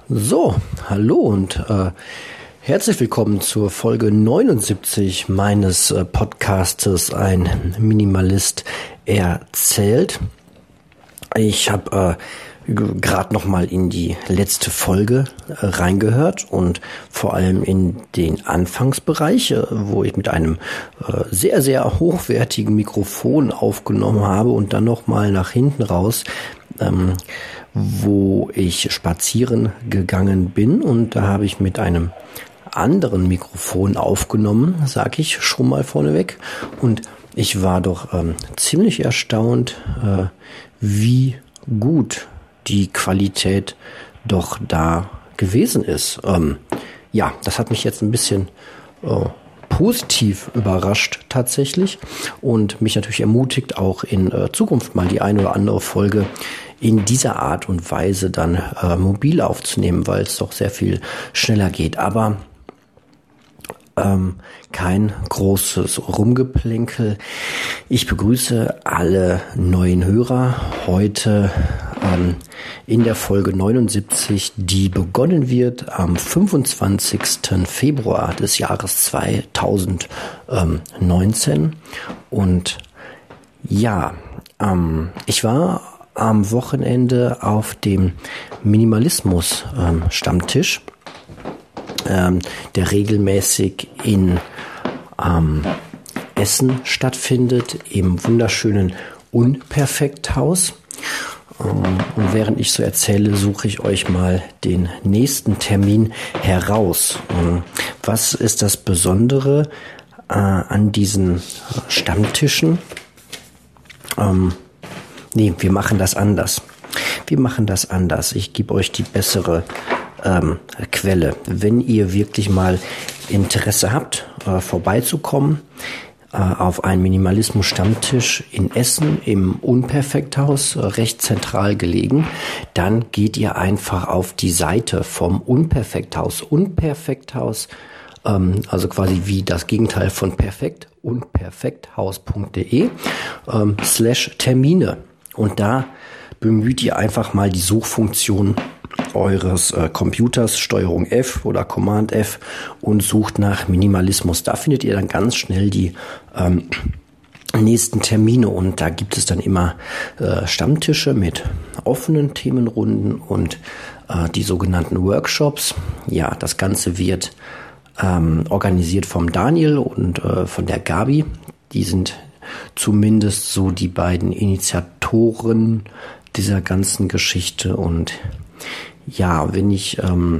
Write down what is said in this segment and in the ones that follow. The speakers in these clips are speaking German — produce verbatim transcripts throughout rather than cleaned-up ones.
So, hallo und äh, herzlich willkommen zur Folge neunundsiebzig meines äh, Podcastes Ein Minimalist erzählt. Ich habe äh, gerade noch mal in die letzte Folge äh, reingehört und vor allem in den Anfangsbereich, äh, wo ich mit einem äh, sehr, sehr hochwertigen Mikrofon aufgenommen habe und dann noch mal nach hinten raus, ähm, wo ich spazieren gegangen bin, und da habe ich mit einem anderen Mikrofon aufgenommen, sage ich schon mal vorneweg, und ich war doch ähm, ziemlich erstaunt, äh, wie gut die Qualität doch da gewesen ist. Ähm, ja, das hat mich jetzt ein bisschen äh, positiv überrascht tatsächlich und mich natürlich ermutigt, auch in äh, Zukunft mal die eine oder andere Folge in dieser Art und Weise dann äh, mobil aufzunehmen, weil es doch sehr viel schneller geht. Aber ähm, kein großes Rumgeplänkel. Ich begrüße alle neuen Hörer heute ähm, in der Folge neunundsiebzig, die begonnen wird am fünfundzwanzigsten Februar des Jahres zweitausendneunzehn. Und ja, ähm, ich war am Wochenende auf dem Minimalismus-Stammtisch, ähm, der regelmäßig in ähm, Essen stattfindet, im wunderschönen Unperfekthaus. Ähm, und während ich so erzähle, suche ich euch mal den nächsten Termin heraus. Ähm, was ist das Besondere äh, an diesen Stammtischen? Ähm, Nee, wir machen das anders. Wir machen das anders. Ich gebe euch die bessere ähm, Quelle. Wenn ihr wirklich mal Interesse habt, äh, vorbeizukommen äh, auf einen Minimalismus-Stammtisch in Essen im Unperfekthaus, äh, recht zentral gelegen, dann geht ihr einfach auf die Seite vom Unperfekthaus. Unperfekthaus, ähm, also quasi wie das Gegenteil von perfekt, unperfekthaus punkt de ähm, slash Termine. Und da bemüht ihr einfach mal die Suchfunktion eures äh, Computers, Steuerung F oder Command F, und sucht nach Minimalismus. Da findet ihr dann ganz schnell die ähm, nächsten Termine, und da gibt es dann immer äh, Stammtische mit offenen Themenrunden und äh, die sogenannten Workshops. Ja, das Ganze wird ähm, organisiert vom Daniel und äh, von der Gabi. Die sind zumindest so die beiden Initiatoren dieser ganzen Geschichte. Und ja, wenn ich ähm,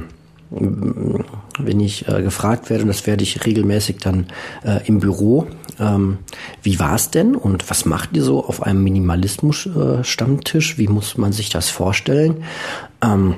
wenn ich äh, gefragt werde, und das werde ich regelmäßig dann äh, im Büro, ähm, wie war's denn und was macht ihr so auf einem Minimalismus-Stammtisch? Wie muss man sich das vorstellen? Ähm,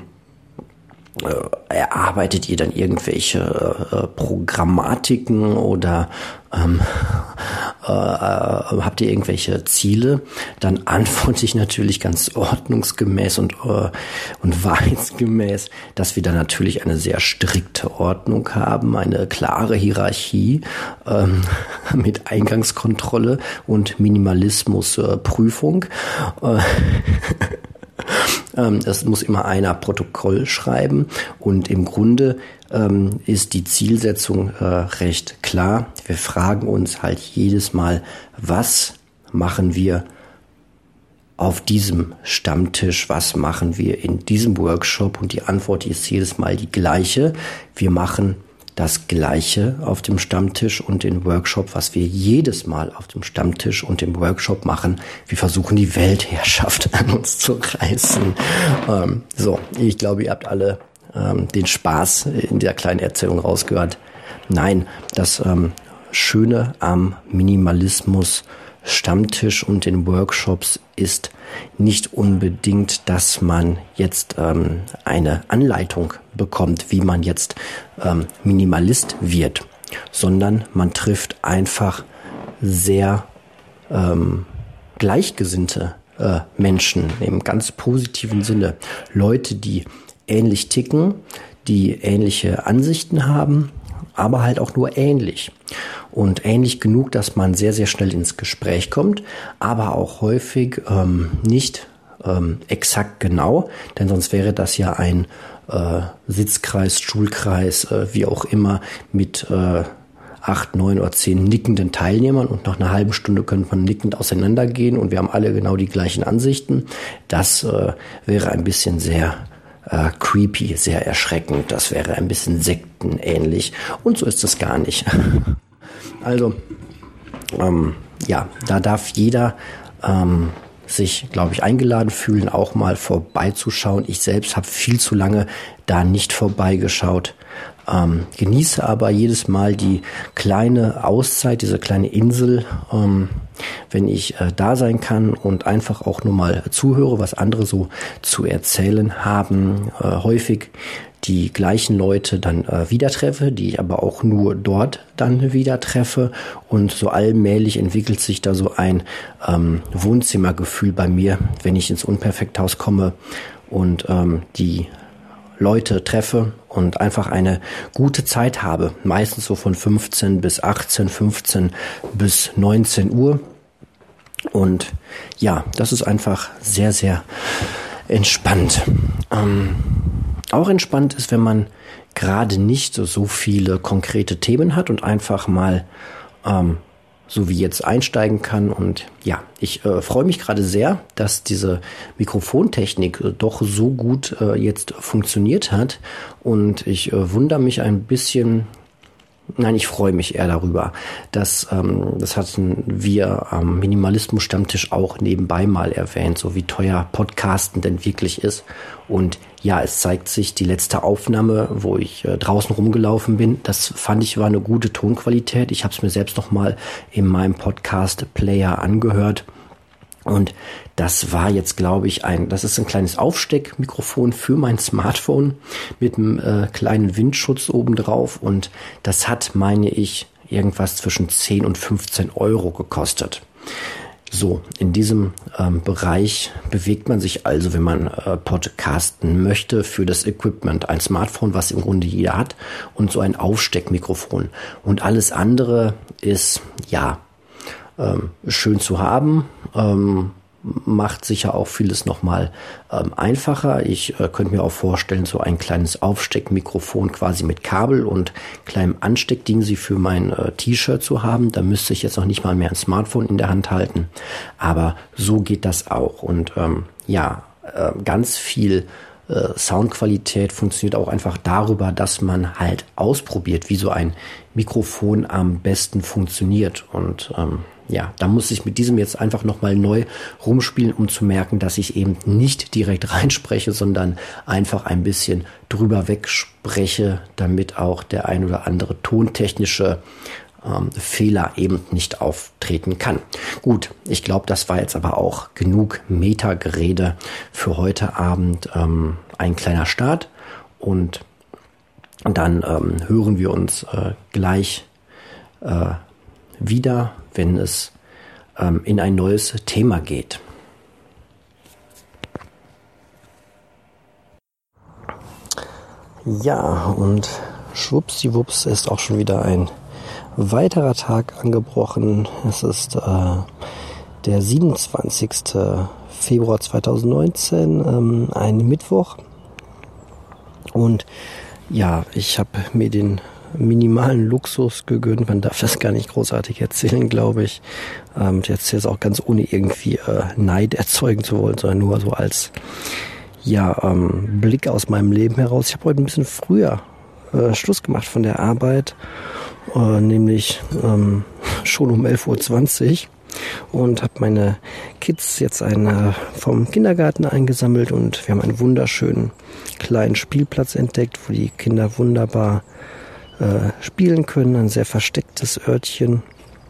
Erarbeitet ihr dann irgendwelche äh, Programmatiken oder ähm, äh, äh, habt ihr irgendwelche Ziele? Dann antworte ich natürlich ganz ordnungsgemäß und, äh, und wahrheitsgemäß, dass wir da natürlich eine sehr strikte Ordnung haben, eine klare Hierarchie ähm, mit Eingangskontrolle und Minimalismusprüfung. Äh, Es muss immer einer Protokoll schreiben, und im Grunde ähm, ist die Zielsetzung äh, recht klar. Wir fragen uns halt jedes Mal, was machen wir auf diesem Stammtisch, was machen wir in diesem Workshop, und die Antwort ist jedes Mal die gleiche. Wir machen das Gleiche auf dem Stammtisch und im Workshop, was wir jedes Mal auf dem Stammtisch und im Workshop machen. Wir versuchen, die Weltherrschaft an uns zu reißen. Ähm, so, ich glaube, ihr habt alle ähm, den Spaß in der kleinen Erzählung rausgehört. Nein, das ähm, Schöne am Minimalismus Stammtisch und den Workshops ist nicht unbedingt, dass man jetzt ähm, eine Anleitung bekommt, wie man jetzt ähm, Minimalist wird, sondern man trifft einfach sehr ähm, gleichgesinnte äh, Menschen im ganz positiven Sinne. Leute, die ähnlich ticken, die ähnliche Ansichten haben, aber halt auch nur ähnlich. Und ähnlich genug, dass man sehr, sehr schnell ins Gespräch kommt, aber auch häufig ähm, nicht ähm, exakt genau, denn sonst wäre das ja ein äh, Sitzkreis, Stuhlkreis, äh, wie auch immer, mit äh, acht, neun oder zehn nickenden Teilnehmern und nach einer halben Stunde könnte man nickend auseinandergehen und wir haben alle genau die gleichen Ansichten. Das äh, wäre ein bisschen sehr äh, creepy, sehr erschreckend. Das wäre ein bisschen sektenähnlich und so ist es gar nicht. Also, ähm, ja, da darf jeder ähm, sich, glaube ich, eingeladen fühlen, auch mal vorbeizuschauen. Ich selbst habe viel zu lange da nicht vorbeigeschaut. Ähm, genieße aber jedes Mal die kleine Auszeit, diese kleine Insel, ähm, wenn ich äh, da sein kann und einfach auch nur mal zuhöre, was andere so zu erzählen haben. Äh, häufig die gleichen Leute dann äh, wieder treffe, die ich aber auch nur dort dann wieder treffe. Und so allmählich entwickelt sich da so ein ähm, Wohnzimmergefühl bei mir, wenn ich ins Unperfekthaus komme und ähm, die Leute treffe und einfach eine gute Zeit habe. Meistens so von fünfzehn bis achtzehn, fünfzehn bis neunzehn Uhr. Und ja, das ist einfach sehr, sehr entspannt. Ähm, auch entspannt ist, wenn man gerade nicht so, so viele konkrete Themen hat und einfach mal ähm, so wie jetzt einsteigen kann. Und ja, ich äh, freue mich gerade sehr, dass diese Mikrofontechnik äh, doch so gut äh, jetzt funktioniert hat. Und ich äh, wundere mich ein bisschen, nein, ich freue mich eher darüber, dass, ähm, das hatten wir am Minimalismus-Stammtisch auch nebenbei mal erwähnt, so wie teuer Podcasten denn wirklich ist. Und ja, es zeigt sich, die letzte Aufnahme, wo ich äh, draußen rumgelaufen bin, das fand ich war eine gute Tonqualität. Ich habe es mir selbst noch mal in meinem Podcast-Player angehört. Und das war jetzt, glaube ich, ein, das ist ein kleines Aufsteckmikrofon für mein Smartphone mit einem äh, kleinen Windschutz obendrauf. Und das hat, meine ich, irgendwas zwischen zehn und fünfzehn Euro gekostet. So, in diesem ähm, Bereich bewegt man sich also, wenn man äh, podcasten möchte, für das Equipment. Ein Smartphone, was im Grunde jeder hat, und so ein Aufsteckmikrofon. Und alles andere ist, ja, ähm, schön zu haben, ähm, macht sicher auch vieles nochmal ähm, einfacher. Ich äh, könnte mir auch vorstellen, so ein kleines Aufsteckmikrofon quasi mit Kabel und kleinem Ansteckding sie für mein äh, T-Shirt zu haben. Da müsste ich jetzt noch nicht mal mehr ein Smartphone in der Hand halten. Aber so geht das auch. Und ähm, ja, äh, ganz viel äh, Soundqualität funktioniert auch einfach darüber, dass man halt ausprobiert, wie so ein Mikrofon am besten funktioniert. Und ähm, ja, da muss ich mit diesem jetzt einfach nochmal neu rumspielen, um zu merken, dass ich eben nicht direkt reinspreche, sondern einfach ein bisschen drüber wegspreche, damit auch der ein oder andere tontechnische ähm, Fehler eben nicht auftreten kann. Gut, ich glaube, das war jetzt aber auch genug Metagerede für heute Abend. Ähm, ein kleiner Start und dann ähm, hören wir uns äh, gleich äh, wieder, wenn es ähm, in ein neues Thema geht. Ja, und schwuppsiwupps ist auch schon wieder ein weiterer Tag angebrochen. Es ist äh, der siebenundzwanzigster Februar zweitausendneunzehn, ähm, ein Mittwoch. Und ja, ich habe mir den minimalen Luxus gegönnt. Man darf das gar nicht großartig erzählen, glaube ich. Ähm, jetzt jetzt auch ganz ohne irgendwie äh, Neid erzeugen zu wollen, sondern nur so als ja ähm, Blick aus meinem Leben heraus. Ich habe heute ein bisschen früher äh, Schluss gemacht von der Arbeit, äh, nämlich ähm, schon um elf Uhr zwanzig und habe meine Kids jetzt eine vom Kindergarten eingesammelt und wir haben einen wunderschönen kleinen Spielplatz entdeckt, wo die Kinder wunderbar äh, spielen können, ein sehr verstecktes Örtchen.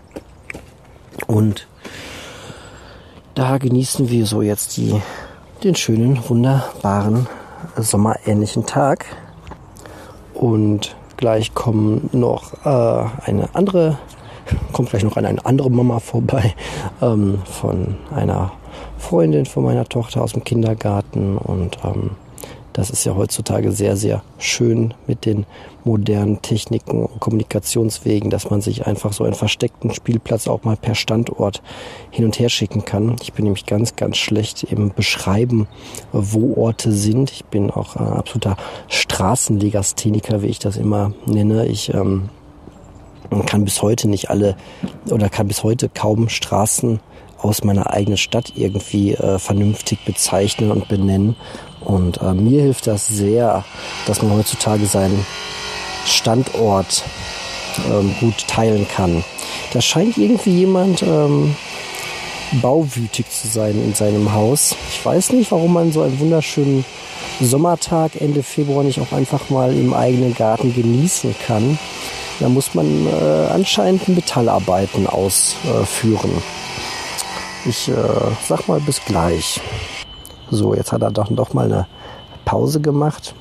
Und da genießen wir so jetzt die, den schönen, wunderbaren, sommerähnlichen Tag. Und gleich kommen noch äh, eine andere, kommt gleich noch eine, eine andere Mama vorbei, ähm, von einer Freundin von meiner Tochter aus dem Kindergarten. Und ähm, Das ist ja heutzutage sehr, sehr schön mit den modernen Techniken und Kommunikationswegen, dass man sich einfach so einen versteckten Spielplatz auch mal per Standort hin und her schicken kann. Ich bin nämlich ganz, ganz schlecht im Beschreiben, wo Orte sind. Ich bin auch ein absoluter Straßenlegastheniker, wie ich das immer nenne. Ich ähm, kann bis heute nicht alle oder kann bis heute kaum Straßen aus meiner eigenen Stadt irgendwie äh, vernünftig bezeichnen und benennen. Und äh, mir hilft das sehr, dass man heutzutage seinen Standort ähm, gut teilen kann. Da scheint irgendwie jemand ähm, bauwütig zu sein in seinem Haus. Ich weiß nicht, warum man so einen wunderschönen Sommertag Ende Februar nicht auch einfach mal im eigenen Garten genießen kann. Da muss man äh, anscheinend Metallarbeiten ausführen. Ich äh, sag mal bis gleich. So, jetzt hat er doch, doch mal eine Pause gemacht.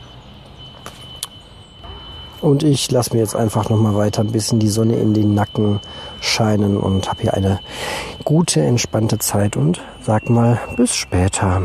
Und ich lasse mir jetzt einfach noch mal weiter ein bisschen die Sonne in den Nacken scheinen und habe hier eine gute, entspannte Zeit und sag mal bis später.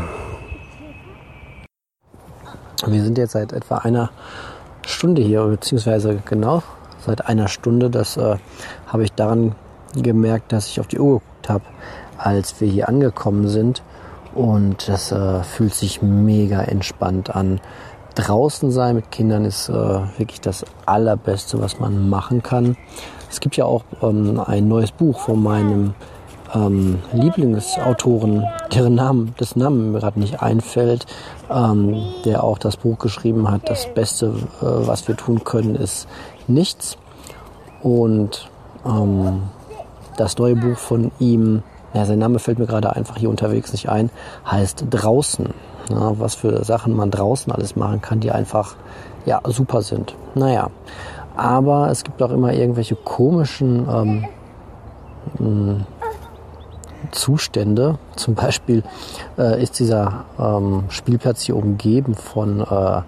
Wir sind jetzt seit etwa einer Stunde hier, beziehungsweise genau seit einer Stunde. Das äh, habe ich daran gemerkt, dass ich auf die Uhr geguckt habe, als wir hier angekommen sind. Und das äh, fühlt sich mega entspannt an. Draußen sein mit Kindern ist äh, wirklich das Allerbeste, was man machen kann. Es gibt ja auch ähm, ein neues Buch von meinem ähm, Lieblingsautoren, deren Namen, das Namen mir gerade nicht einfällt, ähm, der auch das Buch geschrieben hat. Das Beste, äh, was wir tun können, ist nichts. Und ähm, das neue Buch von ihm, ja, sein Name fällt mir gerade einfach hier unterwegs nicht ein, heißt Draußen. Ja, was für Sachen man draußen alles machen kann, die einfach ja super sind. Naja, aber es gibt auch immer irgendwelche komischen ähm, mh, Zustände. Zum Beispiel äh, ist dieser ähm, Spielplatz hier umgeben von äh,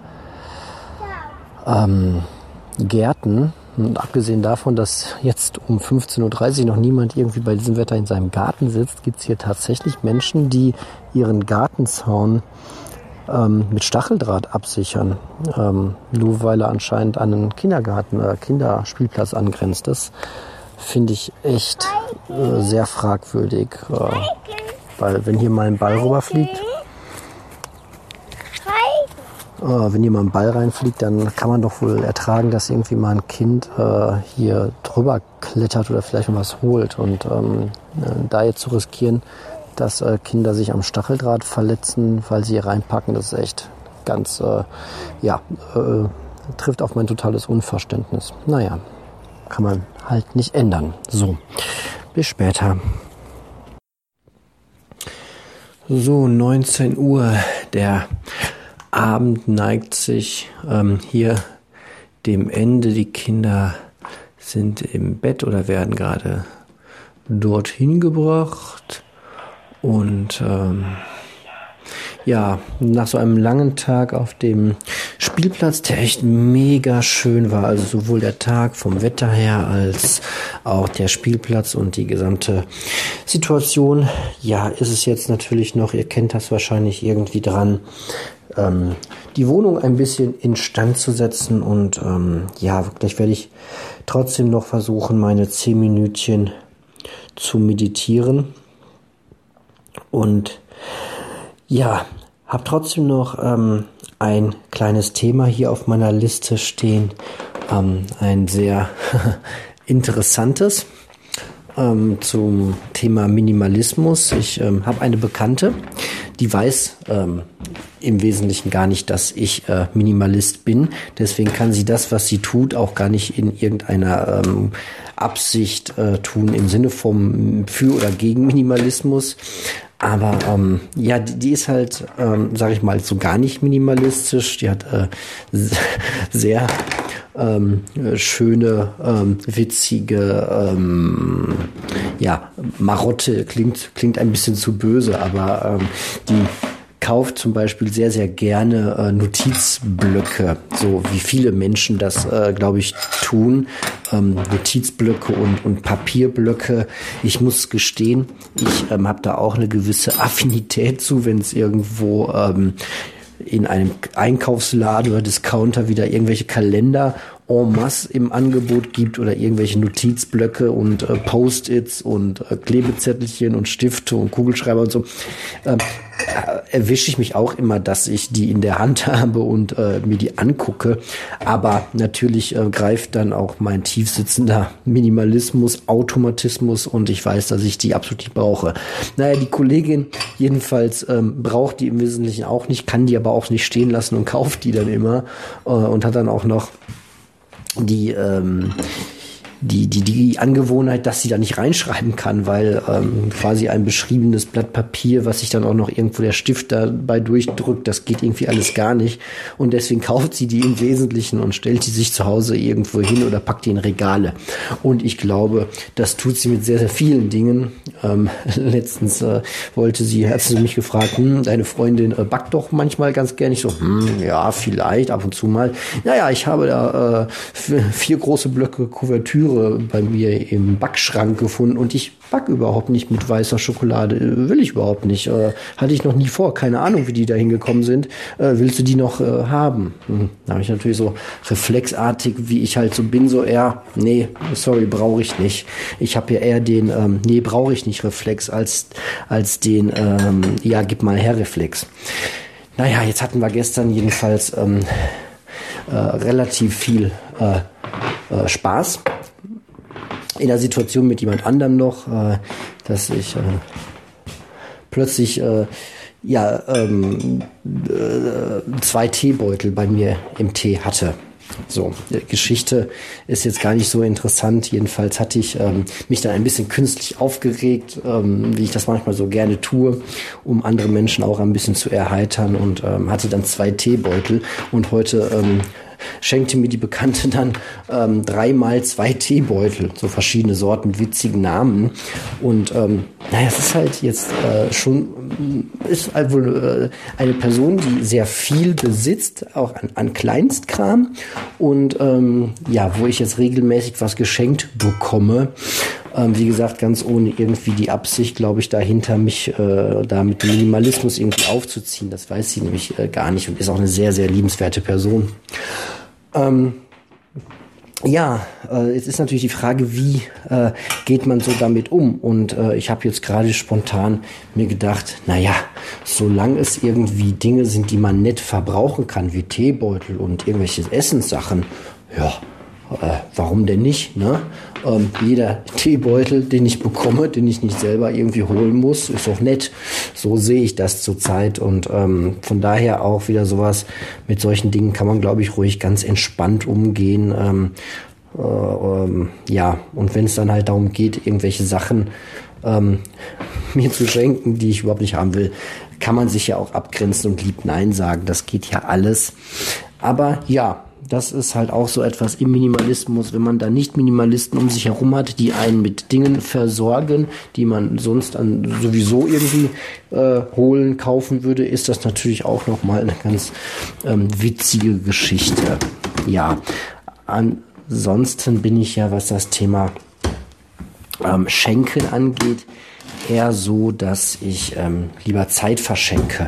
ähm, Gärten. Und abgesehen davon, dass jetzt um fünfzehn Uhr dreißig noch niemand irgendwie bei diesem Wetter in seinem Garten sitzt, gibt es hier tatsächlich Menschen, die ihren Gartenzaun ähm, mit Stacheldraht absichern. Ähm, nur weil er anscheinend an einen Kindergarten, äh, Kinderspielplatz angrenzt. Das finde ich echt äh, sehr fragwürdig. Äh, weil wenn hier mal ein Ball rüberfliegt, wenn hier mal ein Ball reinfliegt, dann kann man doch wohl ertragen, dass irgendwie mal ein Kind äh, hier drüber klettert oder vielleicht mal was holt. Und ähm, da jetzt zu riskieren, dass äh, Kinder sich am Stacheldraht verletzen, weil sie hier reinpacken, das ist echt ganz, äh, ja, äh, trifft auf mein totales Unverständnis. Naja, kann man halt nicht ändern. So, bis später. So, neunzehn Uhr, der Abend neigt sich ähm, hier dem Ende. Die Kinder sind im Bett oder werden gerade dorthin gebracht. Und ähm, ja, nach so einem langen Tag auf dem Spielplatz, der echt mega schön war, also sowohl der Tag vom Wetter her als auch der Spielplatz und die gesamte Situation, ja, ist es jetzt natürlich noch, ihr kennt das wahrscheinlich irgendwie dran, ähm, die Wohnung ein bisschen instand zu setzen und ähm, ja, gleich werde ich trotzdem noch versuchen, meine zehn Minütchen zu meditieren und ja, habe trotzdem noch ähm, ein kleines Thema hier auf meiner Liste stehen, ähm, ein sehr interessantes ähm, zum Thema Minimalismus. Ich ähm, habe eine Bekannte, die weiß ähm, im Wesentlichen gar nicht, dass ich äh, Minimalist bin. Deswegen kann sie das, was sie tut, auch gar nicht in irgendeiner ähm, Absicht äh, tun im Sinne vom für oder gegen Minimalismus. Aber ähm, ja, die, die ist halt, ähm, sage ich mal, so gar nicht minimalistisch. Die hat äh, sehr ähm, schöne, ähm, witzige, ähm, ja, Marotte klingt klingt ein bisschen zu böse, aber ähm, die kauft zum Beispiel sehr, sehr gerne äh, Notizblöcke, so wie viele Menschen das, äh, glaube ich, tun. Ähm, Notizblöcke und, und Papierblöcke. Ich muss gestehen, ich ähm, habe da auch eine gewisse Affinität zu, wenn es irgendwo ähm, in einem Einkaufsladen oder Discounter wieder irgendwelche Kalender en masse im Angebot gibt oder irgendwelche Notizblöcke und äh, Post-its und äh, Klebezettelchen und Stifte und Kugelschreiber und so, ähm, äh, erwische ich mich auch immer, dass ich die in der Hand habe und äh, mir die angucke. Aber natürlich äh, greift dann auch mein tiefsitzender Minimalismus, Automatismus und ich weiß, dass ich die absolut nicht brauche. Naja, die Kollegin jedenfalls ähm, braucht die im Wesentlichen auch nicht, kann die aber auch nicht stehen lassen und kauft die dann immer äh, und hat dann auch noch die ähm, die die die Angewohnheit, dass sie da nicht reinschreiben kann, weil ähm, quasi ein beschriebenes Blatt Papier, was sich dann auch noch irgendwo der Stift dabei durchdrückt, das geht irgendwie alles gar nicht und deswegen kauft sie die im Wesentlichen und stellt die sich zu Hause irgendwo hin oder packt die in Regale und ich glaube, das tut sie mit sehr, sehr vielen Dingen. Ähm, letztens äh, wollte sie, hat sie mich gefragt, hm, deine Freundin äh, backt doch manchmal ganz gerne. Ich so, hm, ja, vielleicht, ab und zu mal. Naja, ich habe da äh, vier große Blöcke Kuvertüre bei mir im Backschrank gefunden und ich back überhaupt nicht mit weißer Schokolade, will ich überhaupt nicht, äh, hatte ich noch nie vor, keine Ahnung, wie die da hingekommen sind, äh, willst du die noch äh, haben? Hm. Da habe ich natürlich so reflexartig, wie ich halt so bin, so eher, nee, sorry, brauche ich nicht. Ich habe ja eher den, ähm, nee, brauche ich nicht Reflex, als, als den, ähm, ja, gib mal her Reflex. Naja, jetzt hatten wir gestern jedenfalls ähm, äh, relativ viel äh, äh, Spaß in der Situation mit jemand anderem noch, äh, dass ich äh, plötzlich äh, ja ähm, äh, zwei Teebeutel bei mir im Tee hatte. So, die Geschichte ist jetzt gar nicht so interessant. Jedenfalls hatte ich ähm, mich dann ein bisschen künstlich aufgeregt, ähm, wie ich das manchmal so gerne tue, um andere Menschen auch ein bisschen zu erheitern und ähm, hatte dann zwei Teebeutel und heute ähm, schenkte mir die Bekannte dann ähm, dreimal zwei Teebeutel, so verschiedene Sorten mit witzigen Namen. Und ähm, naja, es ist halt jetzt äh, schon, ist halt wohl äh, eine Person, die sehr viel besitzt, auch an, an Kleinstkram. Und ähm, ja, wo ich jetzt regelmäßig was geschenkt bekomme. Ähm, wie gesagt, ganz ohne irgendwie die Absicht, glaube ich, dahinter mich äh, da mit dem Minimalismus irgendwie aufzuziehen. Das weiß sie nämlich äh, gar nicht und ist auch eine sehr, sehr liebenswerte Person. Ähm, ja, äh, jetzt ist natürlich die Frage, wie äh, geht man so damit um? Und äh, ich habe jetzt gerade spontan mir gedacht, naja, solange es irgendwie Dinge sind, die man nett verbrauchen kann, wie Teebeutel und irgendwelche Essenssachen, ja, Äh, warum denn nicht, ne? Ähm, jeder Teebeutel, den ich bekomme, den ich nicht selber irgendwie holen muss, ist doch nett. So sehe ich das zurzeit und ähm, von daher auch wieder sowas, mit solchen Dingen kann man, glaube ich, ruhig ganz entspannt umgehen. Ähm, äh, ähm, ja, und wenn es dann halt darum geht, irgendwelche Sachen ähm, mir zu schenken, die ich überhaupt nicht haben will, kann man sich ja auch abgrenzen und lieb Nein sagen. Das geht ja alles. Aber ja, das ist halt auch so etwas im Minimalismus, wenn man da nicht Minimalisten um sich herum hat, die einen mit Dingen versorgen, die man sonst an sowieso irgendwie äh, holen, kaufen würde, ist das natürlich auch nochmal eine ganz ähm, witzige Geschichte. Ja, ansonsten bin ich ja, was das Thema ähm, Schenken angeht, eher so, dass ich ähm, lieber Zeit verschenke.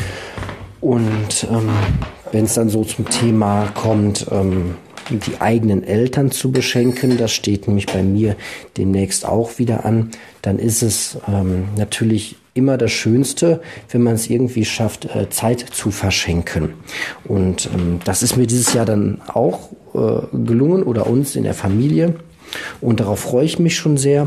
Und ähm, wenn es dann so zum Thema kommt, ähm, die eigenen Eltern zu beschenken, das steht nämlich bei mir demnächst auch wieder an, dann ist es ähm, natürlich immer das Schönste, wenn man es irgendwie schafft, äh, Zeit zu verschenken. Und ähm, das ist mir dieses Jahr dann auch äh, gelungen oder uns in der Familie. Und darauf freue ich mich schon sehr.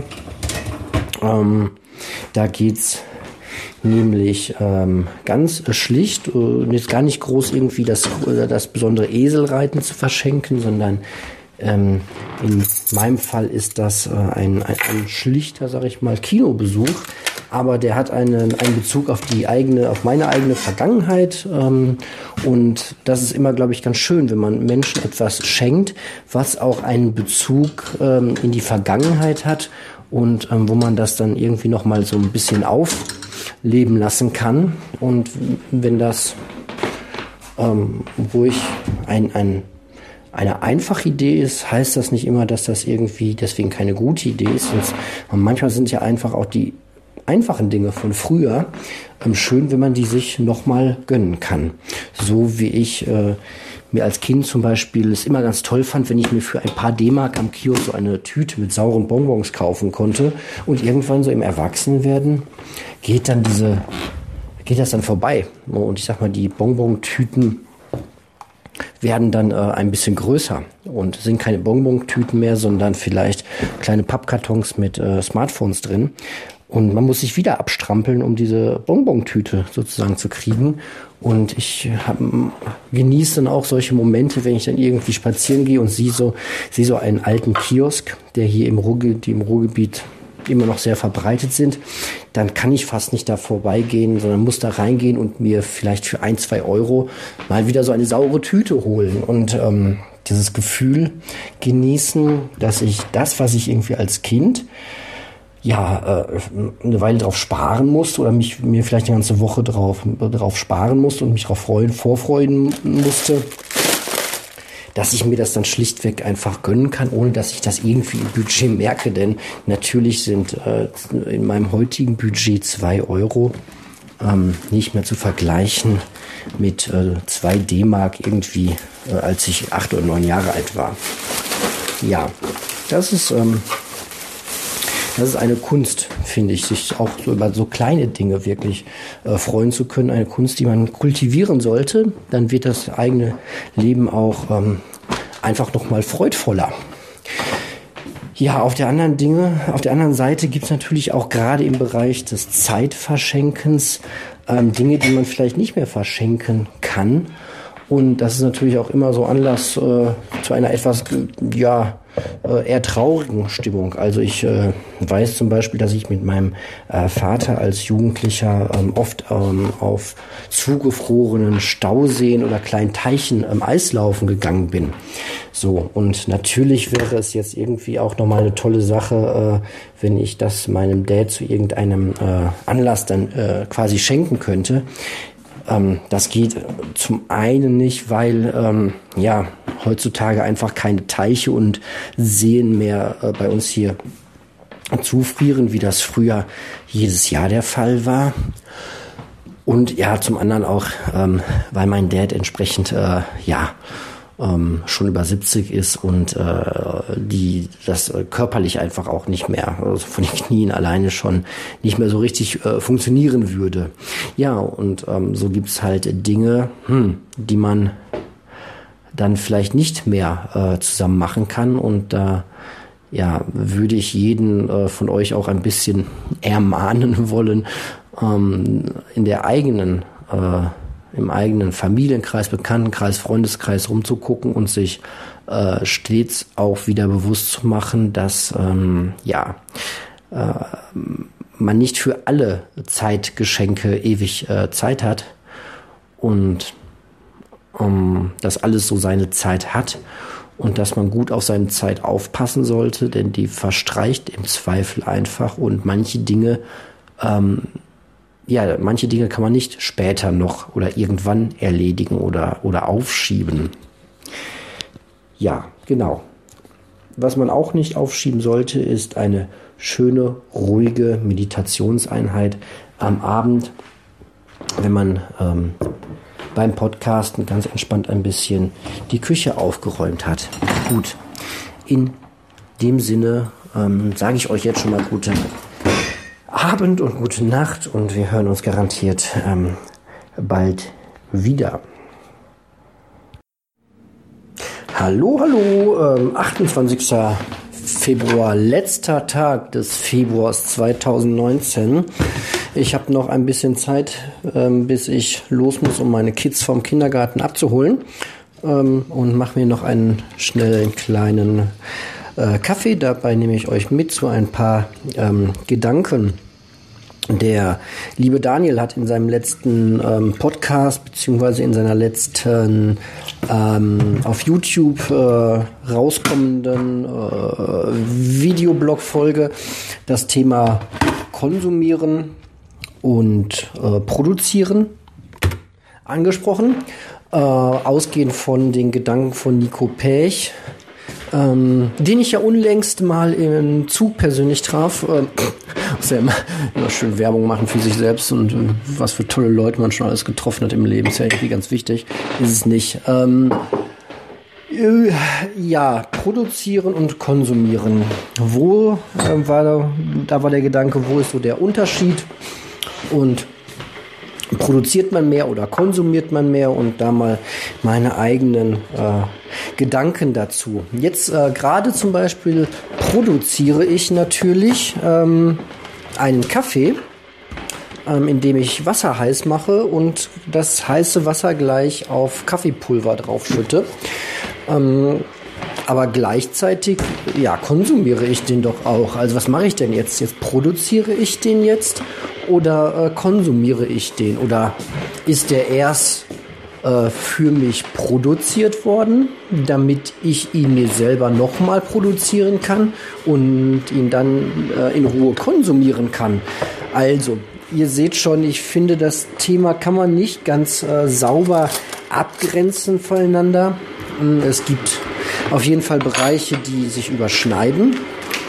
Ähm, da geht's nämlich ähm, ganz schlicht und jetzt gar nicht groß irgendwie das, das besondere Eselreiten zu verschenken, sondern ähm, in meinem Fall ist das äh, ein, ein, ein schlichter, sag ich mal, Kinobesuch, aber der hat einen, einen Bezug auf die eigene, auf meine eigene Vergangenheit ähm, und das ist immer, glaube ich, ganz schön, wenn man Menschen etwas schenkt, was auch einen Bezug ähm, in die Vergangenheit hat und ähm, wo man das dann irgendwie noch mal so ein bisschen aufleben lassen kann. Und wenn das ähm, ruhig ein, ein, eine einfache Idee ist, heißt das nicht immer, dass das irgendwie deswegen keine gute Idee ist. Und manchmal sind ja einfach auch die einfachen Dinge von früher ähm, schön, wenn man die sich nochmal gönnen kann. So wie ich äh, mir als Kind zum Beispiel es immer ganz toll fand, wenn ich mir für ein paar D-Mark am Kiosk so eine Tüte mit sauren Bonbons kaufen konnte. Und irgendwann so im Erwachsenwerden geht dann diese, geht das dann vorbei. Und ich sag mal, die Bonbon-Tüten werden dann äh, ein bisschen größer und sind keine Bonbon-Tüten mehr, sondern vielleicht kleine Pappkartons mit äh, Smartphones drin. Und man muss sich wieder abstrampeln, um diese Bonbon-Tüte sozusagen zu kriegen. Und ich hab, genieße dann auch solche Momente, wenn ich dann irgendwie spazieren gehe und sehe so, sehe so einen alten Kiosk, der hier im, Ruhr, die im Ruhrgebiet immer noch sehr verbreitet sind, dann kann ich fast nicht da vorbeigehen, sondern muss da reingehen und mir vielleicht für ein, zwei Euro mal wieder so eine saure Tüte holen und ähm, dieses Gefühl genießen, dass ich das, was ich irgendwie als Kind ja äh, eine Weile drauf sparen musste oder mich mir vielleicht eine ganze Woche drauf, drauf sparen musste und mich darauf freuen, vorfreuen musste, dass ich mir das dann schlichtweg einfach gönnen kann, ohne dass ich das irgendwie im Budget merke. Denn natürlich sind äh, in meinem heutigen Budget zwei Euro ähm, nicht mehr zu vergleichen mit äh, zwei D-Mark irgendwie, äh, als ich acht oder neun Jahre alt war. Ja, das ist... Ähm, Das ist eine Kunst, finde ich, sich auch so über so kleine Dinge wirklich äh, freuen zu können. Eine Kunst, die man kultivieren sollte. Dann wird das eigene Leben auch ähm, einfach nochmal freudvoller. Ja, auf der anderen Dinge, auf der anderen Seite gibt es natürlich auch gerade im Bereich des Zeitverschenkens ähm, Dinge, die man vielleicht nicht mehr verschenken kann. Und das ist natürlich auch immer so Anlass äh, zu einer etwas, ja, äh, eher traurigen Stimmung. Also ich äh, weiß zum Beispiel, dass ich mit meinem äh, Vater als Jugendlicher ähm, oft ähm, auf zugefrorenen Stauseen oder kleinen Teichen ähm, Eislaufen gegangen bin. So, und natürlich wäre es jetzt irgendwie auch nochmal eine tolle Sache, äh, wenn ich das meinem Dad zu irgendeinem äh, Anlass dann äh, quasi schenken könnte. Das geht zum einen nicht, weil ähm, ja heutzutage einfach keine Teiche und Seen mehr äh, bei uns hier zufrieren, wie das früher jedes Jahr der Fall war. Und ja, zum anderen auch, ähm, weil mein Dad entsprechend äh, ja ähm, schon über siebzig ist und äh, die das äh, körperlich einfach auch nicht mehr, also von den Knien alleine schon nicht mehr so richtig äh, funktionieren würde. Ja, und ähm, so gibt's halt Dinge, hm, die man dann vielleicht nicht mehr äh, zusammen machen kann, und da äh, ja, würde ich jeden äh, von euch auch ein bisschen ermahnen wollen, ähm, in der eigenen äh, im eigenen Familienkreis, Bekanntenkreis, Freundeskreis rumzugucken und sich äh, stets auch wieder bewusst zu machen, dass ähm, ja äh, man nicht für alle Zeitgeschenke ewig äh, Zeit hat und ähm, dass alles so seine Zeit hat und dass man gut auf seine Zeit aufpassen sollte, denn die verstreicht im Zweifel einfach, und manche Dinge ähm, Ja, manche Dinge kann man nicht später noch oder irgendwann erledigen oder, oder aufschieben. Ja, genau. Was man auch nicht aufschieben sollte, ist eine schöne, ruhige Meditationseinheit am Abend, wenn man ähm, beim Podcasten ganz entspannt ein bisschen die Küche aufgeräumt hat. Gut, in dem Sinne ähm, sage ich euch jetzt schon mal gute Abend und gute Nacht, und wir hören uns garantiert ähm, bald wieder. Hallo, hallo, ähm, achtundzwanzigster Februar, letzter Tag des Februars zweitausendneunzehn. Ich habe noch ein bisschen Zeit, ähm, bis ich los muss, um meine Kids vom Kindergarten abzuholen, ähm, und mache mir noch einen schnellen kleinen äh, Kaffee. Dabei nehme ich euch mit zu ein paar ähm, Gedanken. Der liebe Daniel hat in seinem letzten ähm, Podcast beziehungsweise in seiner letzten ähm, auf YouTube äh, rauskommenden äh, Videoblog-Folge das Thema Konsumieren und äh, Produzieren angesprochen. Äh, ausgehend von den Gedanken von Nico Pech ähm, den ich ja unlängst mal im Zug persönlich traf. Ähm, muss ja immer, immer schön Werbung machen für sich selbst und äh, was für tolle Leute man schon alles getroffen hat im Leben. Ist ja irgendwie ganz wichtig. Ist es nicht. Ähm, äh, ja, produzieren und konsumieren. Wo äh, war da, da war der Gedanke, wo ist so der Unterschied? Und produziert man mehr oder konsumiert man mehr, und da mal meine eigenen äh, Gedanken dazu. Jetzt äh, gerade zum Beispiel produziere ich natürlich ähm, einen Kaffee, ähm, indem ich Wasser heiß mache und das heiße Wasser gleich auf Kaffeepulver draufschütte. Ähm, aber gleichzeitig, ja, konsumiere ich den doch auch. Also was mache ich denn jetzt? Jetzt produziere ich den jetzt oder äh, konsumiere ich den? Oder ist der erst äh, für mich produziert worden, damit ich ihn mir selber nochmal produzieren kann und ihn dann äh, in Ruhe konsumieren kann? Also, ihr seht schon, ich finde, das Thema kann man nicht ganz äh, sauber abgrenzen voneinander. Es gibt auf jeden Fall Bereiche, die sich überschneiden.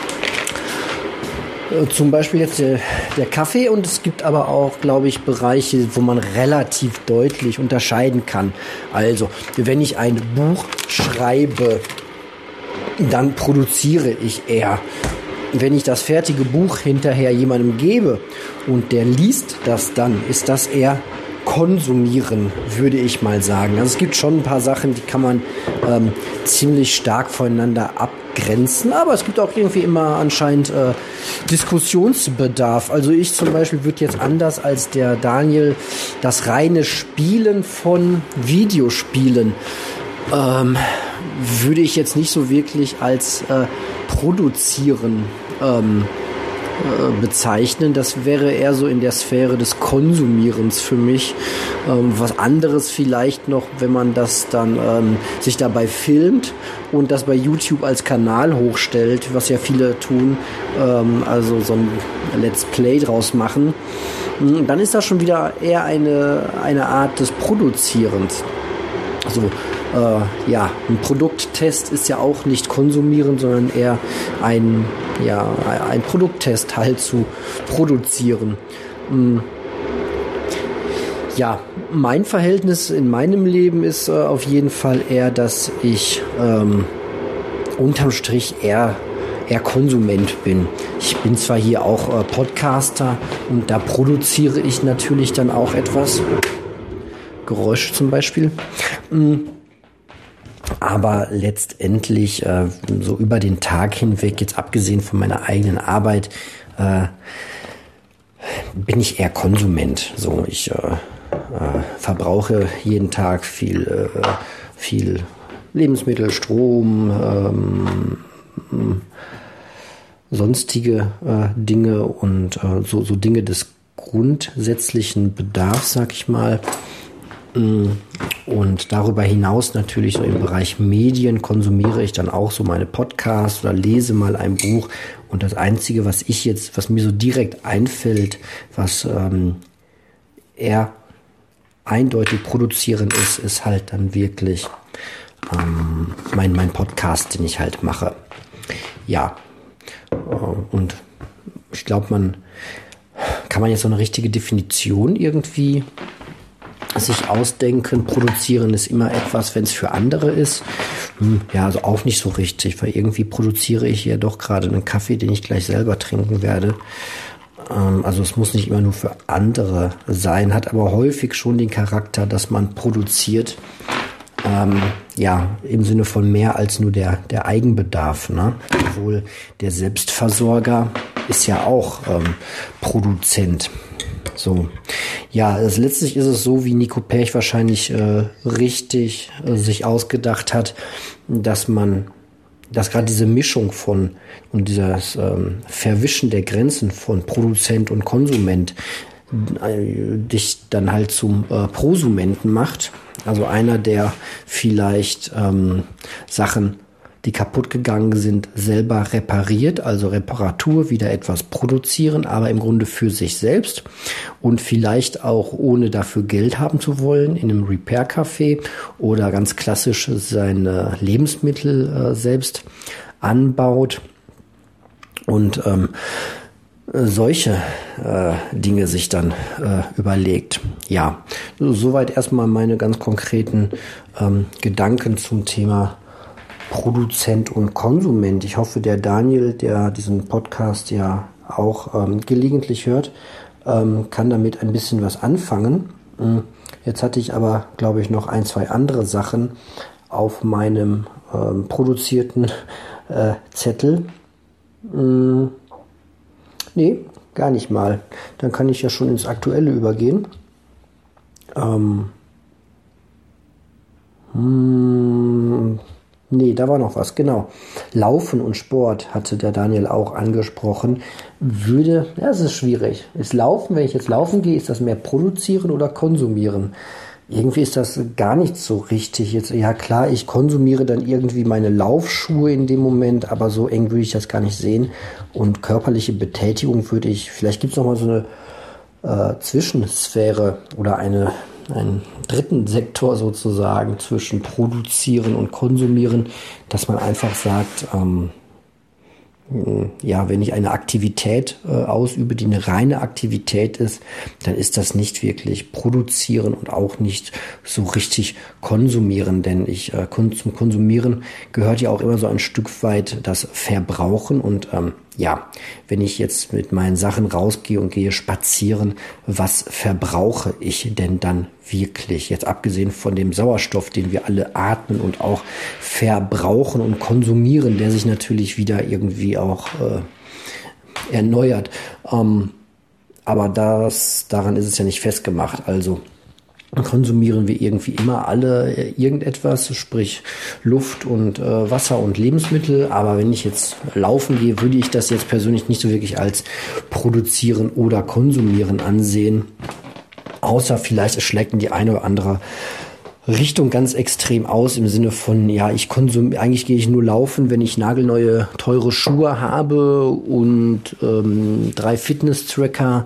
Zum Beispiel jetzt der, der Kaffee, und es gibt aber auch, glaube ich, Bereiche, wo man relativ deutlich unterscheiden kann. Also, wenn ich ein Buch schreibe, dann produziere ich eher. Wenn ich das fertige Buch hinterher jemandem gebe und der liest das dann, ist das eher konsumieren, würde ich mal sagen. Also es gibt schon ein paar Sachen, die kann man ähm, ziemlich stark voneinander abgrenzen, aber es gibt auch irgendwie immer anscheinend äh, Diskussionsbedarf. Also ich zum Beispiel würde jetzt anders als der Daniel das reine Spielen von Videospielen ähm, würde ich jetzt nicht so wirklich als äh, produzieren ähm, bezeichnen. Das wäre eher so in der Sphäre des Konsumierens für mich. Ähm, was anderes vielleicht noch, wenn man das dann ähm, sich dabei filmt und das bei YouTube als Kanal hochstellt, was ja viele tun, ähm, also so ein Let's Play draus machen, dann ist das schon wieder eher eine, eine Art des Produzierens. Also äh, ja, ein Produkttest ist ja auch nicht konsumieren, sondern eher ein, ja, ein Produkttest halt zu produzieren. Ja, mein Verhältnis in meinem Leben ist äh, auf jeden Fall eher, dass ich ähm, unterm Strich eher eher Konsument bin. Ich bin zwar hier auch äh, Podcaster und da produziere ich natürlich dann auch etwas. Geräusche zum Beispiel. Aber letztendlich äh, so über den Tag hinweg, jetzt abgesehen von meiner eigenen Arbeit, äh, bin ich eher Konsument. So, ich äh, äh, verbrauche jeden Tag viel, äh, viel Lebensmittel, Strom, ähm, sonstige äh, Dinge und äh, so, so Dinge des grundsätzlichen Bedarfs, sag ich mal. Und darüber hinaus natürlich so im Bereich Medien konsumiere ich dann auch so meine Podcasts oder lese mal ein Buch. Und das Einzige, was ich jetzt, was mir so direkt einfällt, was ähm, eher eindeutig produzieren ist, ist halt dann wirklich ähm, mein, mein Podcast, den ich halt mache. Ja, und ich glaube, man kann man jetzt so eine richtige Definition irgendwie sich ausdenken. Produzieren ist immer etwas, wenn es für andere ist. Hm, ja, also auch nicht so richtig, weil irgendwie produziere ich ja doch gerade einen Kaffee, den ich gleich selber trinken werde. Ähm, also es muss nicht immer nur für andere sein, hat aber häufig schon den Charakter, dass man produziert. Ähm, ja, im Sinne von mehr als nur der, der Eigenbedarf, ne? Obwohl der Selbstversorger ist ja auch ähm, Produzent. So, ja, also letztlich ist es so, wie Nico Perch wahrscheinlich äh, richtig äh, sich ausgedacht hat, dass man, dass gerade diese Mischung von und dieses ähm, Verwischen der Grenzen von Produzent und Konsument äh, dich dann halt zum äh, Prosumenten macht. Also einer, der vielleicht ähm, Sachen die kaputt gegangen sind, selber repariert, also Reparatur, wieder etwas produzieren, aber im Grunde für sich selbst und vielleicht auch ohne dafür Geld haben zu wollen, in einem Repair-Café oder ganz klassisch seine Lebensmittel äh, selbst anbaut und ähm, solche äh, Dinge sich dann äh, überlegt. Ja, so, soweit erstmal meine ganz konkreten ähm, Gedanken zum Thema Produzent und Konsument. Ich hoffe, der Daniel, der diesen Podcast ja auch ähm, gelegentlich hört, ähm, kann damit ein bisschen was anfangen. Jetzt hatte ich aber, glaube ich, noch ein, zwei andere Sachen auf meinem ähm, produzierten äh, Zettel. Hm. Nee, gar nicht mal. Dann kann ich ja schon ins Aktuelle übergehen. Ähm, hm, nee, da war noch was, genau. Laufen und Sport hatte der Daniel auch angesprochen. Würde, ja, es ist schwierig. Ist Laufen, wenn ich jetzt laufen gehe, ist das mehr produzieren oder konsumieren? Irgendwie ist das gar nicht so richtig. Jetzt, ja klar, ich konsumiere dann irgendwie meine Laufschuhe in dem Moment, aber so eng würde ich das gar nicht sehen. Und körperliche Betätigung würde ich, vielleicht gibt es noch mal so eine äh, Zwischensphäre oder eine, einen dritten Sektor sozusagen zwischen produzieren und konsumieren, dass man einfach sagt, ähm, ja, wenn ich eine Aktivität äh, ausübe, die eine reine Aktivität ist, dann ist das nicht wirklich produzieren und auch nicht so richtig konsumieren, denn ich äh, zum Konsumieren gehört ja auch immer so ein Stück weit das Verbrauchen und ähm, ja, wenn ich jetzt mit meinen Sachen rausgehe und gehe spazieren, was verbrauche ich denn dann wirklich? Jetzt abgesehen von dem Sauerstoff, den wir alle atmen und auch verbrauchen und konsumieren, der sich natürlich wieder irgendwie auch äh, erneuert. Ähm, aber das, daran ist es ja nicht festgemacht. Also konsumieren wir irgendwie immer alle irgendetwas, sprich Luft und äh, Wasser und Lebensmittel. Aber wenn ich jetzt laufen gehe, würde ich das jetzt persönlich nicht so wirklich als produzieren oder konsumieren ansehen. Außer vielleicht es schlägt in die eine oder andere Richtung ganz extrem aus im Sinne von, ja, ich konsumiere, eigentlich gehe ich nur laufen, wenn ich nagelneue, teure Schuhe habe und ähm, drei Fitness-Tracker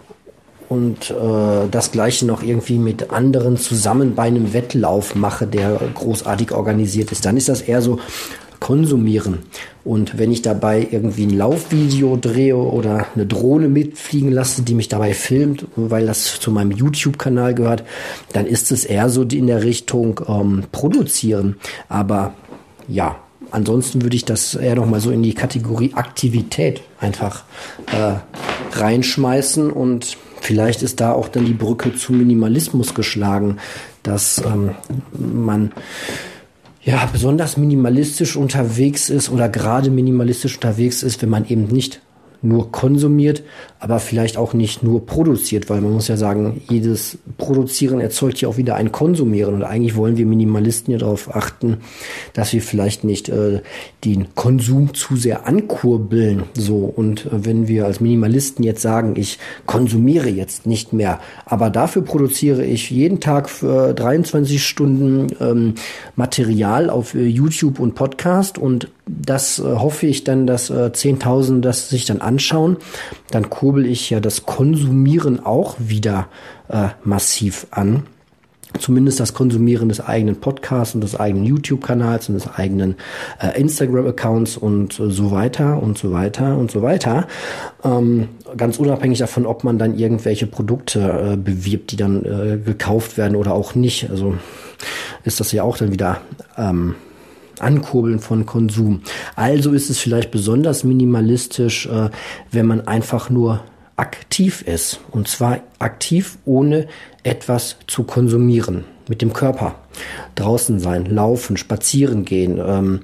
und äh, das Gleiche noch irgendwie mit anderen zusammen bei einem Wettlauf mache, der großartig organisiert ist, dann ist das eher so konsumieren. Und wenn ich dabei irgendwie ein Laufvideo drehe oder eine Drohne mitfliegen lasse, die mich dabei filmt, weil das zu meinem YouTube-Kanal gehört, dann ist es eher so in der Richtung ähm, produzieren. Aber ja, ansonsten würde ich das eher noch mal so in die Kategorie Aktivität einfach äh, reinschmeißen und vielleicht ist da auch dann die Brücke zu Minimalismus geschlagen, dass ähm, man ja besonders minimalistisch unterwegs ist oder gerade minimalistisch unterwegs ist, wenn man eben nicht nur konsumiert, aber vielleicht auch nicht nur produziert, weil man muss ja sagen, jedes Produzieren erzeugt ja auch wieder ein Konsumieren und eigentlich wollen wir Minimalisten ja darauf achten, dass wir vielleicht nicht äh, den Konsum zu sehr ankurbeln, so, und äh, wenn wir als Minimalisten jetzt sagen, ich konsumiere jetzt nicht mehr, aber dafür produziere ich jeden Tag für dreiundzwanzig Stunden ähm, Material auf äh, YouTube und Podcast und das äh, hoffe ich dann, dass äh, zehntausend das sich dann anschauen. Dann kurbel ich ja das Konsumieren auch wieder äh, massiv an. Zumindest das Konsumieren des eigenen Podcasts und des eigenen YouTube-Kanals und des eigenen äh, Instagram-Accounts und äh, so weiter und so weiter und so weiter. Ähm, ganz unabhängig davon, ob man dann irgendwelche Produkte äh, bewirbt, die dann äh, gekauft werden oder auch nicht. Also ist das ja auch dann wieder ähm, Ankurbeln von Konsum. Also ist es vielleicht besonders minimalistisch, äh, wenn man einfach nur aktiv ist. Und zwar aktiv, ohne etwas zu konsumieren. Mit dem Körper. Draußen sein, laufen, spazieren gehen, ähm,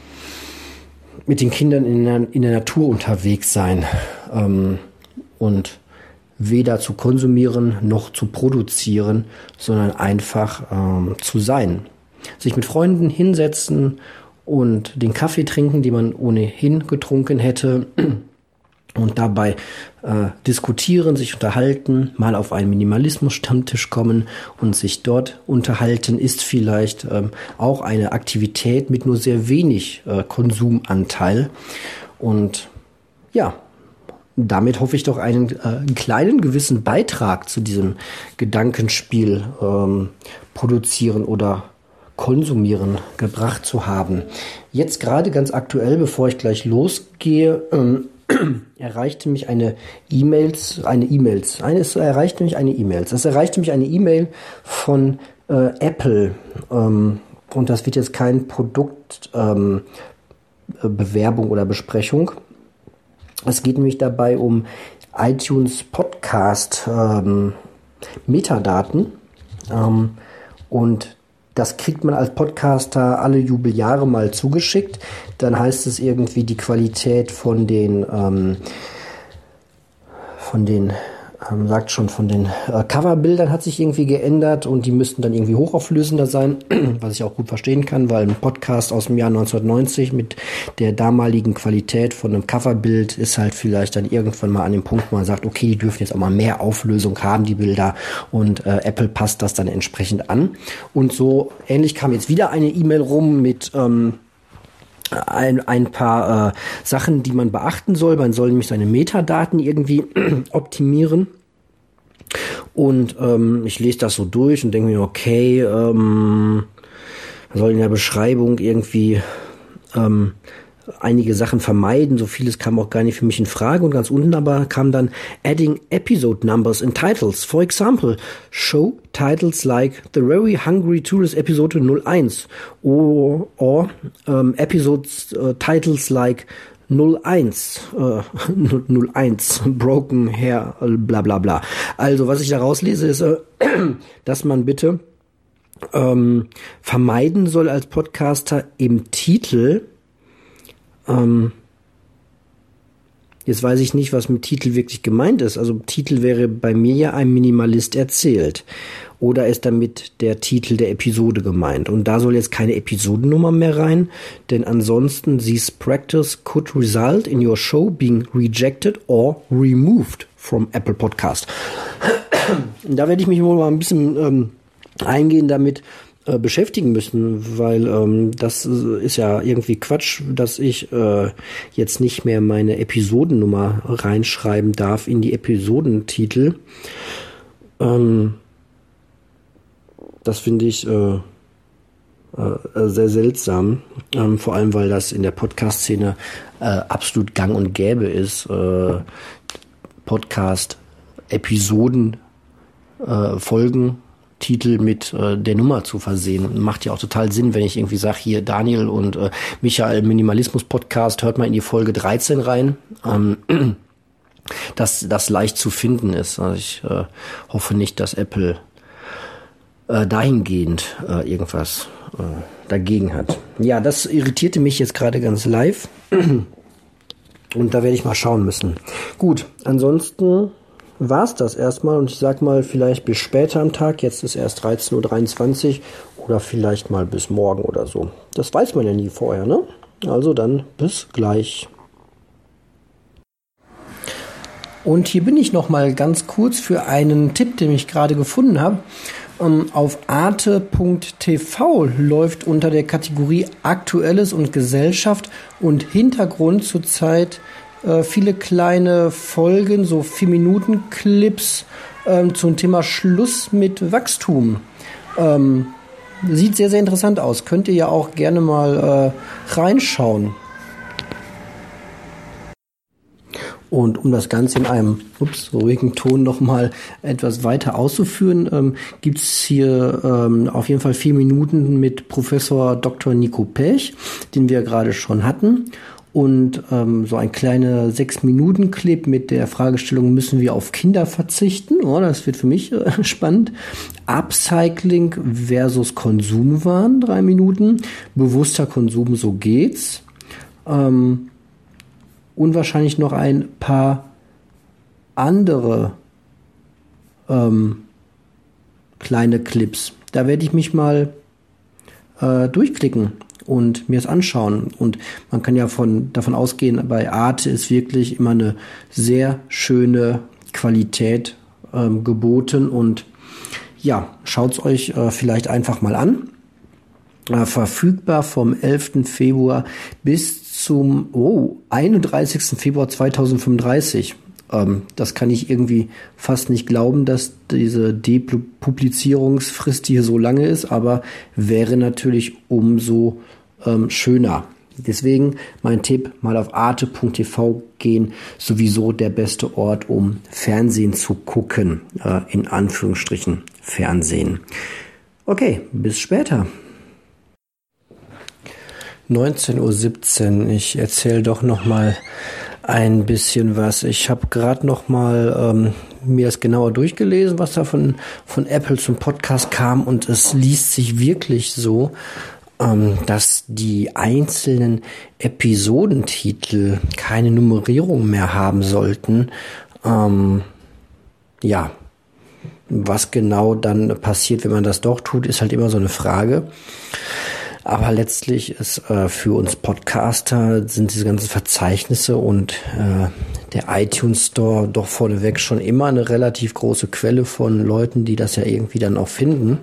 mit den Kindern in der, in der Natur unterwegs sein. Ähm, und weder zu konsumieren noch zu produzieren, sondern einfach ähm, zu sein. Sich mit Freunden hinsetzen und den Kaffee trinken, den man ohnehin getrunken hätte, und dabei äh, diskutieren, sich unterhalten, mal auf einen Minimalismus-Stammtisch kommen und sich dort unterhalten, ist vielleicht ähm, auch eine Aktivität mit nur sehr wenig äh, Konsumanteil. Und ja, damit hoffe ich doch einen, äh, einen kleinen gewissen Beitrag zu diesem Gedankenspiel ähm, produzieren oder konsumieren gebracht zu haben. Jetzt gerade ganz aktuell, bevor ich gleich losgehe, ähm, erreichte mich eine E-Mails, eine E-Mails, eine, es erreichte mich eine E-Mails. Es erreichte mich eine E-Mail von äh, Apple ähm, und das wird jetzt kein Produkt ähm, Bewerbung oder Besprechung. Es geht nämlich dabei um iTunes Podcast ähm, Metadaten ähm, und das kriegt man als Podcaster alle Jubeljahre mal zugeschickt. Dann heißt es irgendwie, die Qualität von den, ähm, von den, ähm, sagt schon, von den äh, Coverbildern hat sich irgendwie geändert und die müssten dann irgendwie hochauflösender sein, was ich auch gut verstehen kann, weil ein Podcast aus dem Jahr neunzehnhundertneunzig mit der damaligen Qualität von einem Coverbild ist halt vielleicht dann irgendwann mal an dem Punkt, wo man sagt, okay, die dürfen jetzt auch mal mehr Auflösung haben, die Bilder, und äh, Apple passt das dann entsprechend an. Und so ähnlich kam jetzt wieder eine E-Mail rum mit ähm, ein, ein paar äh, Sachen, die man beachten soll. Man soll nämlich seine Metadaten irgendwie optimieren. Und ähm, ich lese das so durch und denke mir, okay, ähm, man soll in der Beschreibung irgendwie ähm, einige Sachen vermeiden. So vieles kam auch gar nicht für mich in Frage. Und ganz unten aber kam dann adding episode numbers and titles. For example, show titles like The Very Hungry Tourist Episode null eins or, or um, episodes uh, titles like null eins, äh, null eins, Broken Hair, bla bla bla. Also was ich da rauslese ist, äh, dass man bitte ähm, vermeiden soll als Podcaster im Titel, ähm, jetzt weiß ich nicht, was mit Titel wirklich gemeint ist. Also Titel wäre bei mir ja ein Minimalist erzählt. Oder ist damit der Titel der Episode gemeint? Und da soll jetzt keine Episodennummer mehr rein, denn ansonsten this practice could result in your show being rejected or removed from Apple Podcast. Da werde ich mich wohl mal ein bisschen ähm, eingehen damit äh, beschäftigen müssen, weil ähm, das ist ja irgendwie Quatsch, dass ich äh, jetzt nicht mehr meine Episodennummer reinschreiben darf in die Episodentitel. Ähm, Das finde ich äh, äh, sehr seltsam, ähm, vor allem weil das in der Podcast-Szene äh, absolut gang und gäbe ist, äh, Podcast-Episoden, äh, Folgentitel mit äh, der Nummer zu versehen. Macht ja auch total Sinn, wenn ich irgendwie sage, hier Daniel und äh, Michael Minimalismus-Podcast, hört mal in die Folge dreizehn rein. Ähm, dass das leicht zu finden ist. Also ich äh, hoffe nicht, dass Apple Äh, dahingehend äh, irgendwas äh, dagegen hat. Ja, das irritierte mich jetzt gerade ganz live und da werde ich mal schauen müssen. Gut, ansonsten war's das erstmal und ich sag mal vielleicht bis später am Tag. Jetzt ist erst dreizehn Uhr dreiundzwanzig oder vielleicht mal bis morgen oder so. Das weiß man ja nie vorher, ne? Also dann bis gleich. Und hier bin ich noch mal ganz kurz für einen Tipp, den ich gerade gefunden habe. Um, auf arte punkt t v läuft unter der Kategorie Aktuelles und Gesellschaft und Hintergrund zurzeit äh, viele kleine Folgen, so vier Minuten Clips ähm, zum Thema Schluss mit Wachstum. Ähm, sieht sehr, sehr interessant aus. Könnt ihr ja auch gerne mal äh, reinschauen. Und um das Ganze in einem ups, ruhigen Ton nochmal etwas weiter auszuführen, ähm, gibt es hier ähm, auf jeden Fall vier Minuten mit Professor Doktor Nico Pech, den wir gerade schon hatten. Und ähm, so ein kleiner sechs Minuten Clip mit der Fragestellung, müssen wir auf Kinder verzichten? Oh, das wird für mich äh, spannend. Upcycling versus Konsumwahn, drei Minuten. Bewusster Konsum, so geht's. Ähm, Und wahrscheinlich noch ein paar andere ähm, kleine Clips. Da werde ich mich mal äh, durchklicken und mir es anschauen. Und man kann ja von davon ausgehen, bei Arte ist wirklich immer eine sehr schöne Qualität ähm, geboten. Und ja, schaut's euch äh, vielleicht einfach mal an. Äh, verfügbar vom elften Februar bis zum oh, einunddreißigsten Februar zweitausendfünfunddreißig. Ähm, das kann ich irgendwie fast nicht glauben, dass diese Depublizierungsfrist hier so lange ist, aber wäre natürlich umso ähm, schöner. Deswegen mein Tipp, mal auf arte punkt t v gehen, sowieso der beste Ort, um Fernsehen zu gucken, äh, in Anführungsstrichen Fernsehen. Okay, bis später. neunzehn Uhr siebzehn, ich erzähle doch noch mal ein bisschen was. Ich habe gerade noch mal ähm, mir das genauer durchgelesen, was da von, von Apple zum Podcast kam, und es liest sich wirklich so, ähm, dass die einzelnen Episodentitel keine Nummerierung mehr haben sollten. Ähm, ja, was genau dann passiert, wenn man das doch tut, ist halt immer so eine Frage. Aber letztlich ist äh, für uns Podcaster sind diese ganzen Verzeichnisse und äh, der iTunes Store doch vorneweg schon immer eine relativ große Quelle von Leuten, die das ja irgendwie dann auch finden.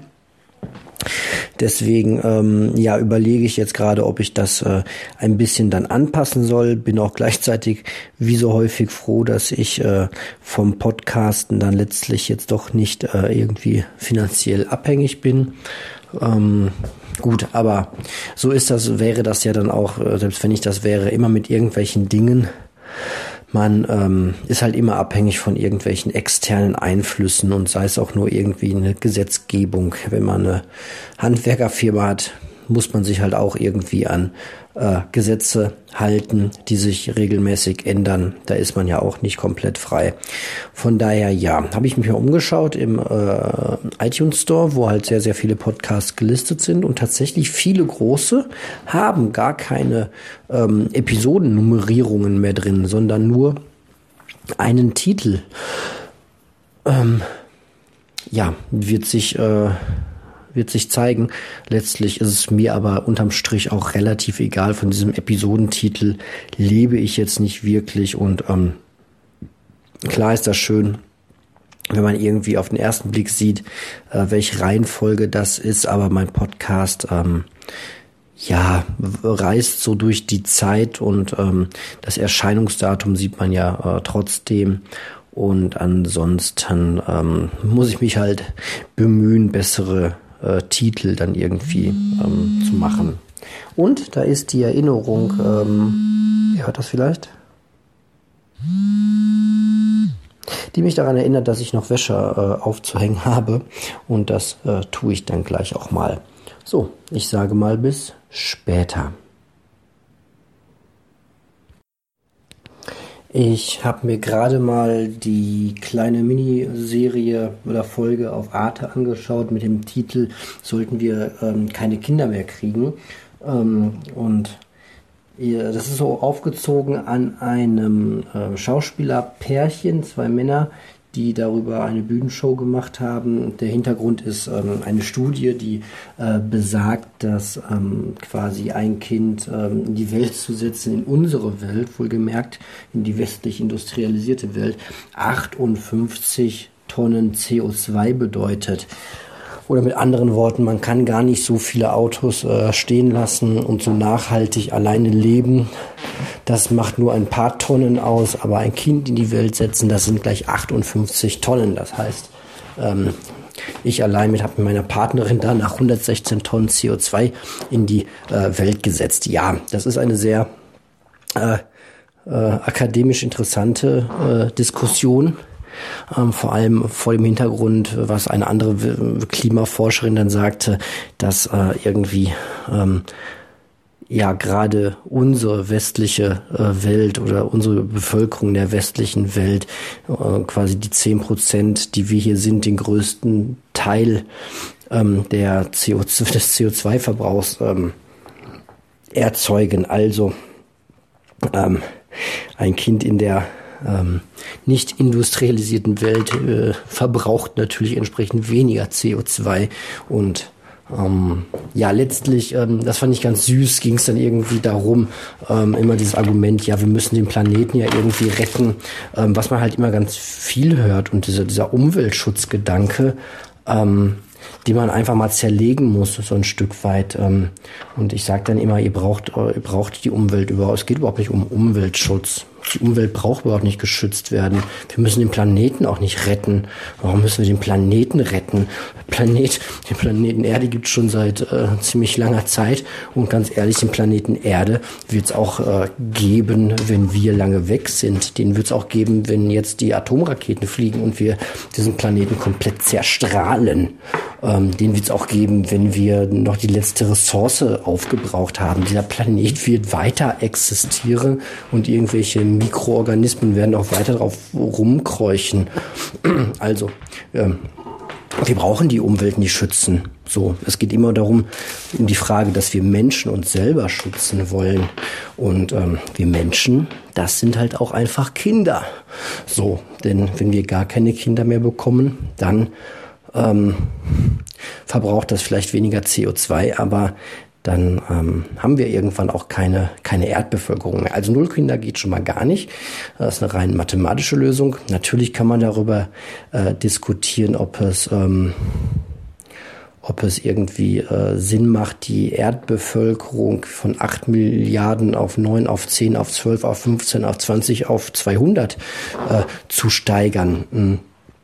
Deswegen ähm, ja überlege ich jetzt gerade, ob ich das äh, ein bisschen dann anpassen soll. Bin auch gleichzeitig wie so häufig froh, dass ich äh, vom Podcasten dann letztlich jetzt doch nicht äh, irgendwie finanziell abhängig bin. Ähm, gut, aber so ist das, wäre das ja dann auch, äh, selbst wenn ich das wäre, immer mit irgendwelchen Dingen. Man ähm, ist halt immer abhängig von irgendwelchen externen Einflüssen, und sei es auch nur irgendwie eine Gesetzgebung. Wenn man eine Handwerkerfirma hat, muss man sich halt auch irgendwie an äh, Gesetze halten, die sich regelmäßig ändern. Da ist man ja auch nicht komplett frei. Von daher, ja, habe ich mich mal umgeschaut im äh, iTunes Store, wo halt sehr, sehr viele Podcasts gelistet sind, und tatsächlich viele große haben gar keine ähm, Episodennummerierungen mehr drin, sondern nur einen Titel. Ähm, ja, wird sich äh, wird sich zeigen. Letztlich ist es mir aber unterm Strich auch relativ egal. Von diesem Episodentitel lebe ich jetzt nicht wirklich, und ähm, klar ist das schön, wenn man irgendwie auf den ersten Blick sieht, äh, welche Reihenfolge das ist, aber mein Podcast ähm, ja, reist so durch die Zeit, und ähm, das Erscheinungsdatum sieht man ja äh, trotzdem. Und ansonsten ähm, muss ich mich halt bemühen, bessere äh, Titel dann irgendwie ähm, zu machen. Und da ist die Erinnerung, ähm, ihr hört das vielleicht? Die mich daran erinnert, dass ich noch Wäsche äh, aufzuhängen habe, und das äh, tue ich dann gleich auch mal. So, ich sage mal bis später. Ich habe mir gerade mal die kleine Miniserie oder Folge auf Arte angeschaut mit dem Titel "Sollten wir ähm, keine Kinder mehr kriegen?" Ähm, und das ist so aufgezogen an einem äh, Schauspielerpärchen, zwei Männer, die darüber eine Bühnenshow gemacht haben. Der Hintergrund ist ähm, eine Studie, die äh, besagt, dass ähm, quasi ein Kind ähm, in die Welt zu setzen, in unsere Welt, wohlgemerkt in die westlich industrialisierte Welt, achtundfünfzig Tonnen C O zwei bedeutet. Oder mit anderen Worten, man kann gar nicht so viele Autos äh, stehen lassen und so nachhaltig alleine leben. Das macht nur ein paar Tonnen aus, aber ein Kind in die Welt setzen, das sind gleich achtundfünfzig Tonnen. Das heißt, ähm, ich allein mit habe mit meiner Partnerin da nach hundertsechzehn Tonnen C O zwei in die äh, Welt gesetzt. Ja, das ist eine sehr äh, äh, akademisch interessante äh, Diskussion. Ähm, vor allem vor dem Hintergrund, was eine andere Klimaforscherin dann sagte, dass äh, irgendwie ähm, ja gerade unsere westliche äh, Welt oder unsere Bevölkerung der westlichen Welt äh, quasi die zehn Prozent, die wir hier sind, den größten Teil ähm, der C O zwei, des C O zwei Verbrauchs ähm, erzeugen. Also ähm, ein Kind in der Ähm, nicht industrialisierten Welt äh, verbraucht natürlich entsprechend weniger C O zwei, und Ähm, ja, letztlich, ähm, das fand ich ganz süß, ging es dann irgendwie darum, ähm, immer dieses Argument, ja, wir müssen den Planeten ja irgendwie retten, ähm, was man halt immer ganz viel hört und dieser, dieser Umweltschutzgedanke, ähm, die man einfach mal zerlegen muss, so ein Stück weit. Ähm, und ich sage dann immer, ihr braucht, ihr braucht die Umwelt überhaupt. Es geht überhaupt nicht um Umweltschutz. Die Umwelt braucht überhaupt nicht geschützt werden. Wir müssen den Planeten auch nicht retten. Warum müssen wir den Planeten retten? Planet, den Planeten Erde gibt es schon seit äh, ziemlich langer Zeit. Und ganz ehrlich, den Planeten Erde wird es auch äh, geben, wenn wir lange weg sind. Den wird es auch geben, wenn jetzt die Atomraketen fliegen und wir diesen Planeten komplett zerstrahlen. Ähm, den wird es auch geben, wenn wir noch die letzte Ressource aufgebraucht haben. Dieser Planet wird weiter existieren und irgendwelche Mikroorganismen werden auch weiter drauf rumkräuchen. Also, ähm, wir brauchen die Umwelt nicht schützen. So, es geht immer darum, um die Frage, dass wir Menschen uns selber schützen wollen. Und ähm, wir Menschen, das sind halt auch einfach Kinder. So, denn wenn wir gar keine Kinder mehr bekommen, dann ähm, verbraucht das vielleicht weniger C O zwei, aber dann ähm, haben wir irgendwann auch keine keine Erdbevölkerung mehr. Also null Kinder geht schon mal gar nicht. Das ist eine rein mathematische Lösung. Natürlich kann man darüber äh, diskutieren, ob es ähm, ob es irgendwie äh, Sinn macht, die Erdbevölkerung von acht Milliarden auf neun, auf zehn, auf zwölf, auf fünfzehn, auf zwanzig, auf zweihundert äh, zu steigern.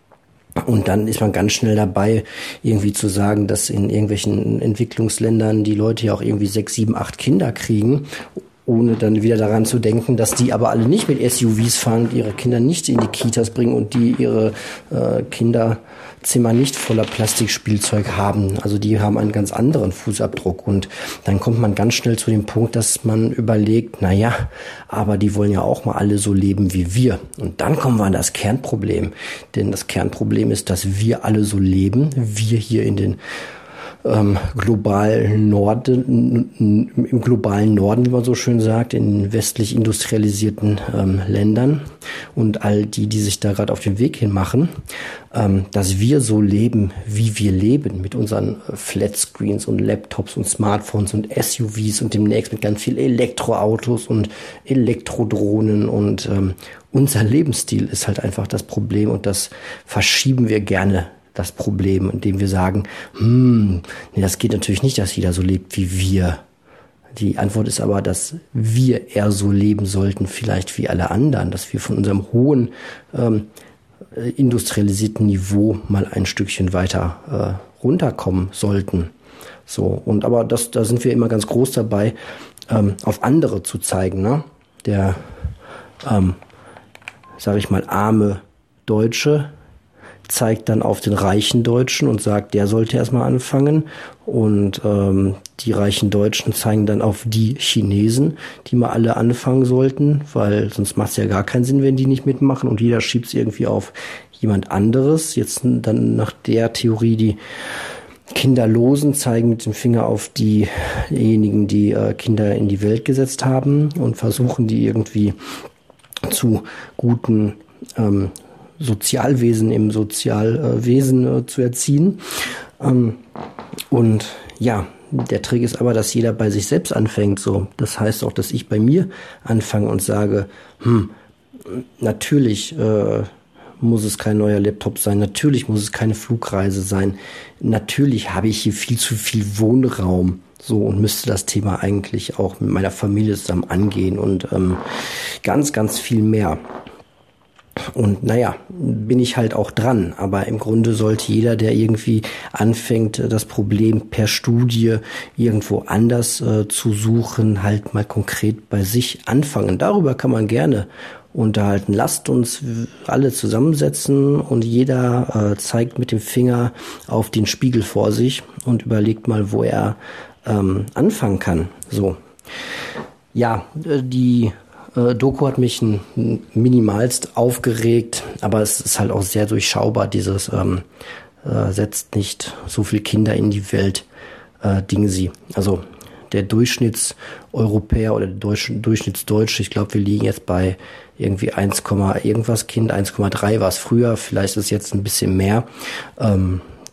Und dann ist man ganz schnell dabei, irgendwie zu sagen, dass in irgendwelchen Entwicklungsländern die Leute ja auch irgendwie sechs, sieben, acht Kinder kriegen, ohne dann wieder daran zu denken, dass die aber alle nicht mit S U Vs fahren, ihre Kinder nicht in die Kitas bringen und die ihre äh, Kinderzimmer nicht voller Plastikspielzeug haben. Also die haben einen ganz anderen Fußabdruck. Und dann kommt man ganz schnell zu dem Punkt, dass man überlegt, na ja, aber die wollen ja auch mal alle so leben wie wir. Und dann kommen wir an das Kernproblem. Denn das Kernproblem ist, dass wir alle so leben, wir hier in den Ähm, globalen Norden, im globalen Norden, wie man so schön sagt, in westlich industrialisierten ähm, Ländern und all die, die sich da gerade auf den Weg hin machen, ähm, dass wir so leben, wie wir leben, mit unseren äh, Flatscreens und Laptops und Smartphones und S U Vs und demnächst mit ganz viel Elektroautos und Elektrodrohnen und ähm, unser Lebensstil ist halt einfach das Problem und das verschieben wir gerne, das Problem, indem wir sagen, hm, nee, das geht natürlich nicht, dass jeder so lebt wie wir. Die Antwort ist aber, dass wir eher so leben sollten, vielleicht wie alle anderen, dass wir von unserem hohen ähm, industrialisierten Niveau mal ein Stückchen weiter äh, runterkommen sollten. So, und aber das, da sind wir immer ganz groß dabei, ähm, auf andere zu zeigen, ne? Der, ähm, sage ich mal, arme Deutsche zeigt dann auf den reichen Deutschen und sagt, der sollte erstmal anfangen. Und ähm, die reichen Deutschen zeigen dann auf die Chinesen, die mal alle anfangen sollten, weil sonst macht es ja gar keinen Sinn, wenn die nicht mitmachen. Und jeder schiebt es irgendwie auf jemand anderes. Jetzt dann nach der Theorie, die Kinderlosen zeigen mit dem Finger auf die, diejenigen, die äh, Kinder in die Welt gesetzt haben und versuchen, die irgendwie zu guten ähm, Sozialwesen im Sozialwesen äh, zu erziehen. Ähm, und ja, der Trick ist aber, dass jeder bei sich selbst anfängt. So, das heißt auch, dass ich bei mir anfange und sage, hm, natürlich äh, muss es kein neuer Laptop sein, natürlich muss es keine Flugreise sein, natürlich habe ich hier viel zu viel Wohnraum. So, und müsste das Thema eigentlich auch mit meiner Familie zusammen angehen und ähm, ganz, ganz viel mehr. Und naja, bin ich halt auch dran. Aber im Grunde sollte jeder, der irgendwie anfängt, das Problem per Studie irgendwo anders äh, zu suchen, halt mal konkret bei sich anfangen. Darüber kann man gerne unterhalten. Lasst uns alle zusammensetzen und jeder äh, zeigt mit dem Finger auf den Spiegel vor sich und überlegt mal, wo er ähm, anfangen kann. So. Ja, die Doku hat mich ein, minimalst aufgeregt, aber es ist halt auch sehr durchschaubar, dieses ähm, äh, setzt nicht so viel Kinder in die Welt, äh, Ding sie. Also der Durchschnittseuropäer oder der Deutsch, Durchschnittsdeutsche, ich glaube, wir liegen jetzt bei irgendwie eins, irgendwas Kind, eins Komma drei war es früher, vielleicht ist es jetzt ein bisschen mehr. Ähm,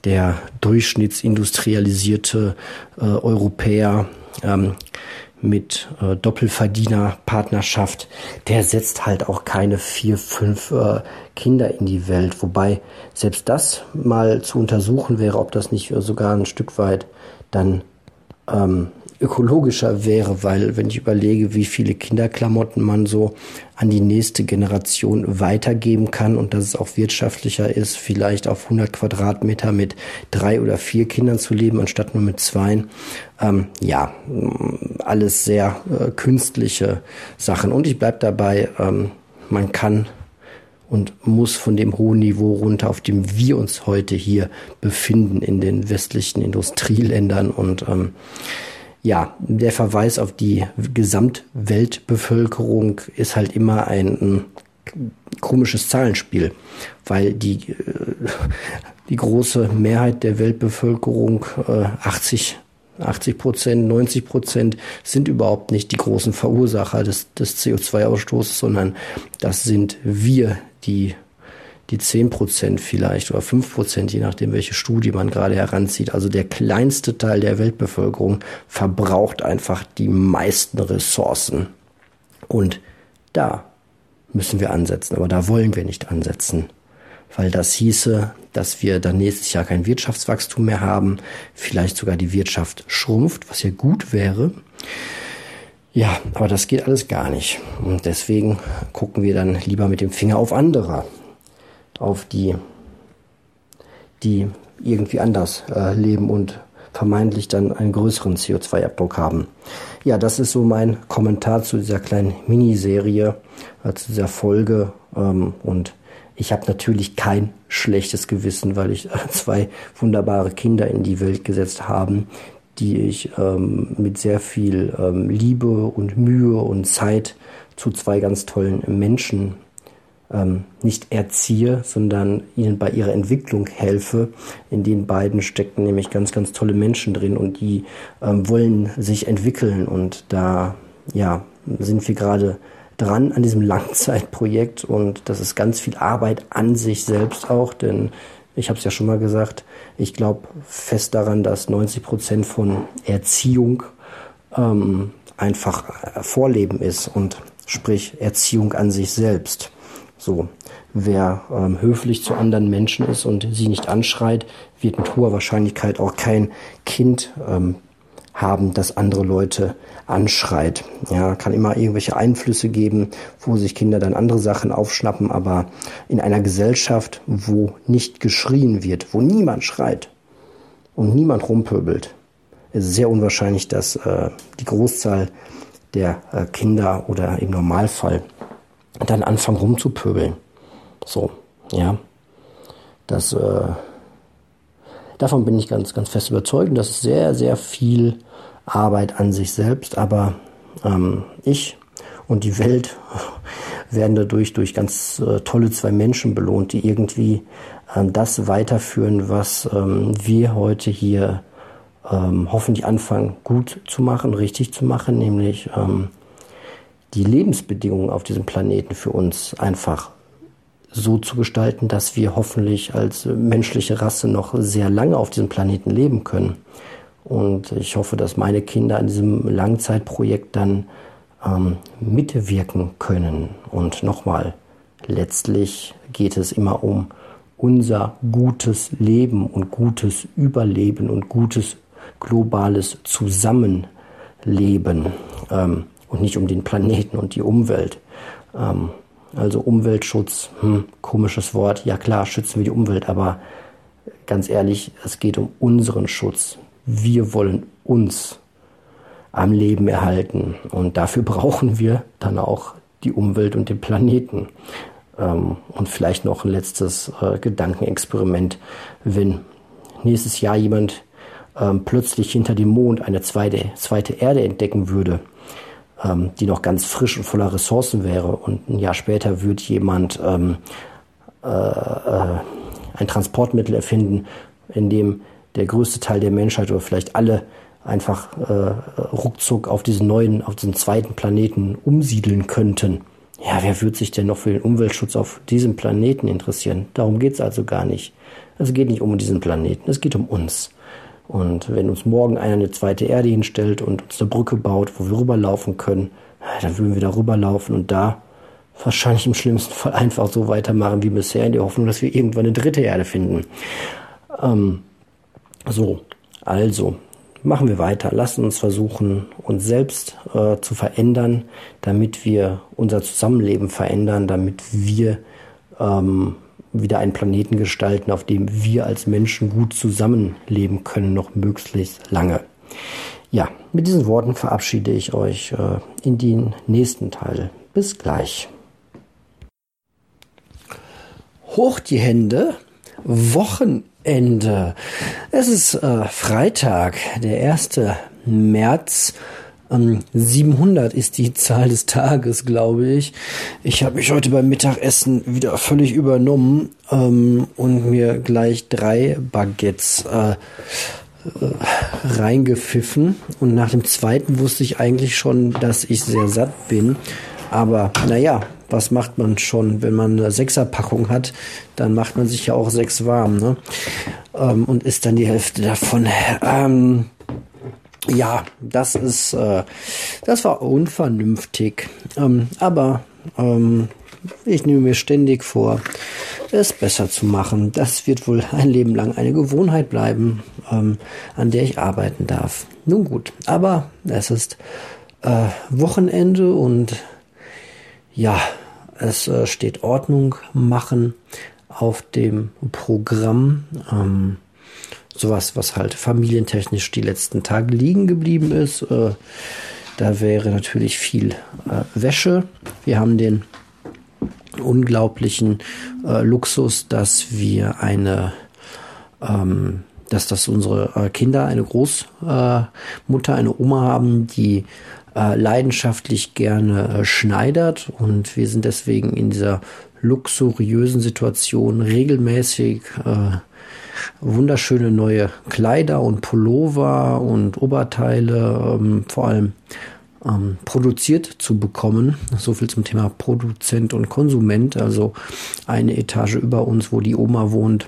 der durchschnittsindustrialisierte äh, Europäer ähm, mit äh, Doppelverdienerpartnerschaft, der setzt halt auch keine vier, fünf äh, Kinder in die Welt. Wobei selbst das mal zu untersuchen wäre, ob das nicht sogar ein Stück weit dann ähm, ökologischer wäre, weil wenn ich überlege, wie viele Kinderklamotten man so an die nächste Generation weitergeben kann und dass es auch wirtschaftlicher ist, vielleicht auf hundert Quadratmeter mit drei oder vier Kindern zu leben, anstatt nur mit zwei. Ähm, ja, alles sehr äh, künstliche Sachen. Und ich bleib dabei, ähm, man kann und muss von dem hohen Niveau runter, auf dem wir uns heute hier befinden in den westlichen Industrieländern. Und ähm, ja, der Verweis auf die Gesamtweltbevölkerung ist halt immer ein, ein komisches Zahlenspiel, weil die, äh, die große Mehrheit der Weltbevölkerung, äh, achtzig Prozent, neunzig Prozent sind überhaupt nicht die großen Verursacher des, des C O zwei Ausstoßes, sondern das sind wir, die die zehn Prozent vielleicht oder fünf Prozent, je nachdem, welche Studie man gerade heranzieht. Also der kleinste Teil der Weltbevölkerung verbraucht einfach die meisten Ressourcen. Und da müssen wir ansetzen, aber da wollen wir nicht ansetzen, weil das hieße, dass wir dann nächstes Jahr kein Wirtschaftswachstum mehr haben, vielleicht sogar die Wirtschaft schrumpft, was ja gut wäre. Ja, aber das geht alles gar nicht. Und deswegen gucken wir dann lieber mit dem Finger auf andere, auf die, die irgendwie anders äh, leben und vermeintlich dann einen größeren C O zwei Abdruck haben. Ja, das ist so mein Kommentar zu dieser kleinen Miniserie, äh, zu dieser Folge. Ähm, und ich habe natürlich kein schlechtes Gewissen, weil ich äh, zwei wunderbare Kinder in die Welt gesetzt habe, die ich ähm, mit sehr viel ähm, Liebe und Mühe und Zeit zu zwei ganz tollen Menschen ähm, nicht erziehe, sondern ihnen bei ihrer Entwicklung helfe. In den beiden stecken nämlich ganz, ganz tolle Menschen drin und die ähm, wollen sich entwickeln. Und da ja, sind wir gerade dran an diesem Langzeitprojekt und das ist ganz viel Arbeit an sich selbst auch, denn ich habe es ja schon mal gesagt, ich glaube fest daran, dass neunzig Prozent von Erziehung ähm, einfach Vorleben ist und sprich Erziehung an sich selbst. So, wer ähm, höflich zu anderen Menschen ist und sie nicht anschreit, wird mit hoher Wahrscheinlichkeit auch kein Kind ähm, haben, das andere Leute anschreit. Ja, kann immer irgendwelche Einflüsse geben, wo sich Kinder dann andere Sachen aufschnappen, aber in einer Gesellschaft, wo nicht geschrien wird, wo niemand schreit und niemand rumpöbelt, ist es sehr unwahrscheinlich, dass äh, die Großzahl der äh, Kinder oder im Normalfall dann anfangen rumzupöbeln. So, ja, das äh, davon bin ich ganz, ganz fest überzeugt. Und das ist sehr, sehr viel Arbeit an sich selbst. Aber ähm, ich und die Welt werden dadurch durch ganz äh, tolle zwei Menschen belohnt, die irgendwie ähm, das weiterführen, was ähm, wir heute hier ähm, hoffentlich anfangen gut zu machen, richtig zu machen, nämlich ähm, die Lebensbedingungen auf diesem Planeten für uns einfach so zu gestalten, dass wir hoffentlich als menschliche Rasse noch sehr lange auf diesem Planeten leben können. Und ich hoffe, dass meine Kinder an diesem Langzeitprojekt dann ähm, mitwirken können. Und nochmal, letztlich geht es immer um unser gutes Leben und gutes Überleben und gutes globales Zusammenleben ähm, und nicht um den Planeten und die Umwelt. Ähm, Also Umweltschutz, hm, komisches Wort. Ja klar, schützen wir die Umwelt, aber ganz ehrlich, es geht um unseren Schutz. Wir wollen uns am Leben erhalten und dafür brauchen wir dann auch die Umwelt und den Planeten. Ähm, und vielleicht noch ein letztes äh, Gedankenexperiment. Wenn nächstes Jahr jemand ähm, plötzlich hinter dem Mond eine zweite, zweite Erde entdecken würde, die noch ganz frisch und voller Ressourcen wäre und ein Jahr später würde jemand ähm, äh, äh, ein Transportmittel erfinden, in dem der größte Teil der Menschheit oder vielleicht alle einfach äh, ruckzuck auf diesen neuen, auf diesen zweiten Planeten umsiedeln könnten. Ja, wer würde sich denn noch für den Umweltschutz auf diesem Planeten interessieren? Darum geht es also gar nicht. Es geht nicht um diesen Planeten, es geht um uns. Und wenn uns morgen einer eine zweite Erde hinstellt und uns eine Brücke baut, wo wir rüberlaufen können, dann würden wir da rüberlaufen und da wahrscheinlich im schlimmsten Fall einfach so weitermachen wie bisher, in der Hoffnung, dass wir irgendwann eine dritte Erde finden. Ähm, so, also machen wir weiter. Lasst uns versuchen, uns selbst äh, zu verändern, damit wir unser Zusammenleben verändern, damit wir ähm, wieder einen Planeten gestalten, auf dem wir als Menschen gut zusammenleben können, noch möglichst lange. Ja, mit diesen Worten verabschiede ich euch äh, in den nächsten Teil. Bis gleich. Hoch die Hände, Wochenende. Es ist äh, Freitag, der erste März. Ähm, siebenhundert ist die Zahl des Tages, glaube ich. Ich habe mich heute beim Mittagessen wieder völlig übernommen ähm, und mir gleich drei Baguettes äh, äh, reingepfiffen. Und nach dem zweiten wusste ich eigentlich schon, dass ich sehr satt bin. Aber naja, was macht man schon, wenn man eine Sechserpackung hat? Dann macht man sich ja auch sechs warm, ne? Ähm, und isst dann die Hälfte davon. Ähm, ja, das ist, äh, das war unvernünftig. Ähm, aber ähm, ich nehme mir ständig vor, es besser zu machen. Das wird wohl ein Leben lang eine Gewohnheit bleiben, ähm, an der ich arbeiten darf. Nun gut, aber es ist äh, Wochenende und ja, es äh, steht Ordnung machen auf dem Programm. Ähm, sowas, was halt familientechnisch die letzten Tage liegen geblieben ist. Äh, da wäre natürlich viel äh, Wäsche. Wir haben den unglaublichen äh, Luxus, dass wir eine, ähm, dass das unsere äh, Kinder, eine Großmutter, äh, eine Oma haben, die Äh, leidenschaftlich gerne äh, schneidert, und wir sind deswegen in dieser luxuriösen Situation regelmäßig äh, wunderschöne neue Kleider und Pullover und Oberteile ähm, vor allem ähm, produziert zu bekommen. So viel zum Thema Produzent und Konsument. Also eine Etage über uns, wo die Oma wohnt,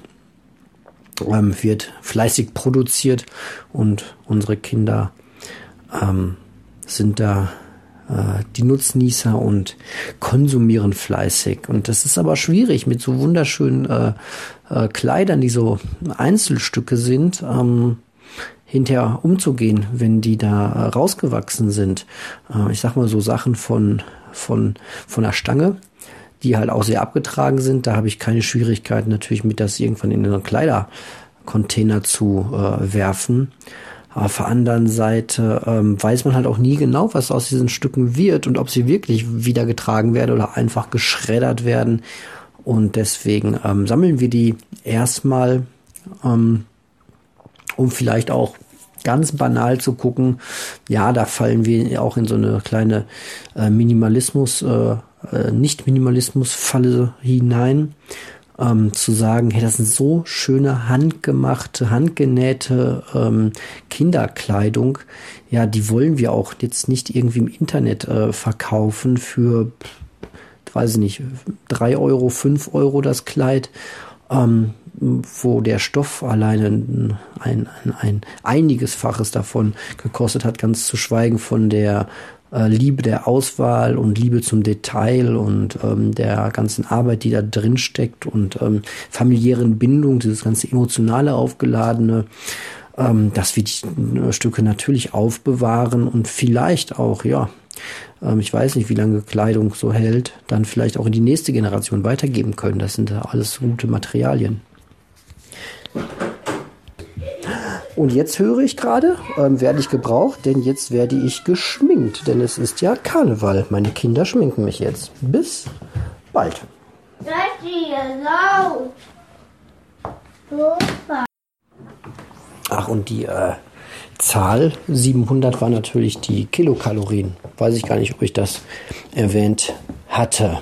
ähm, wird fleißig produziert, und unsere Kinder ähm, sind da äh, die Nutznießer und konsumieren fleißig. Und das ist aber schwierig mit so wunderschönen äh, äh, Kleidern, die so Einzelstücke sind, ähm, hinterher umzugehen, wenn die da äh, rausgewachsen sind. Äh, ich sag mal so Sachen von, von, von der Stange, die halt auch sehr abgetragen sind. Da habe ich keine Schwierigkeiten natürlich mit, das irgendwann in einen Kleidercontainer zu äh, werfen. Auf der anderen Seite ähm, weiß man halt auch nie genau, was aus diesen Stücken wird und ob sie wirklich wieder getragen werden oder einfach geschreddert werden. Und deswegen ähm, sammeln wir die erstmal, ähm, um vielleicht auch ganz banal zu gucken. Ja, da fallen wir auch in so eine kleine äh, Minimalismus, äh, äh, Nicht-Minimalismus-Falle hinein. Ähm, zu sagen, hey, das sind so schöne handgemachte, handgenähte ähm, Kinderkleidung. Ja, die wollen wir auch jetzt nicht irgendwie im Internet äh, verkaufen für, weiß ich nicht, drei Euro, fünf Euro das Kleid, ähm, wo der Stoff alleine ein, ein, ein einiges Faches davon gekostet hat, ganz zu schweigen von der Liebe der Auswahl und Liebe zum Detail und ähm, der ganzen Arbeit, die da drin steckt, und ähm, familiären Bindung, dieses ganze emotionale Aufgeladene, ähm, dass wir die Stücke natürlich aufbewahren und vielleicht auch, ja, ähm, ich weiß nicht, wie lange Kleidung so hält, dann vielleicht auch in die nächste Generation weitergeben können. Das sind alles gute Materialien. Und jetzt höre ich gerade, ähm, werde ich gebraucht, denn jetzt werde ich geschminkt, denn es ist ja Karneval. Meine Kinder schminken mich jetzt. Bis bald. Ach, und die äh, Zahl siebenhundert war natürlich die Kilokalorien. Weiß ich gar nicht, ob ich das erwähnt hatte.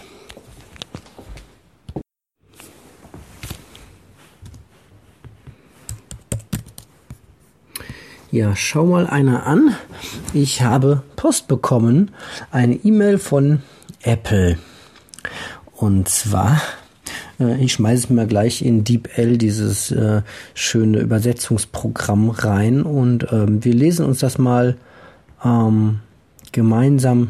Ja, schau mal einer an. Ich habe Post bekommen, eine E-Mail von Apple. Und zwar Äh, ich schmeiße mir gleich in DeepL, dieses äh, schöne Übersetzungsprogramm, rein und ähm, wir lesen uns das mal ähm, gemeinsam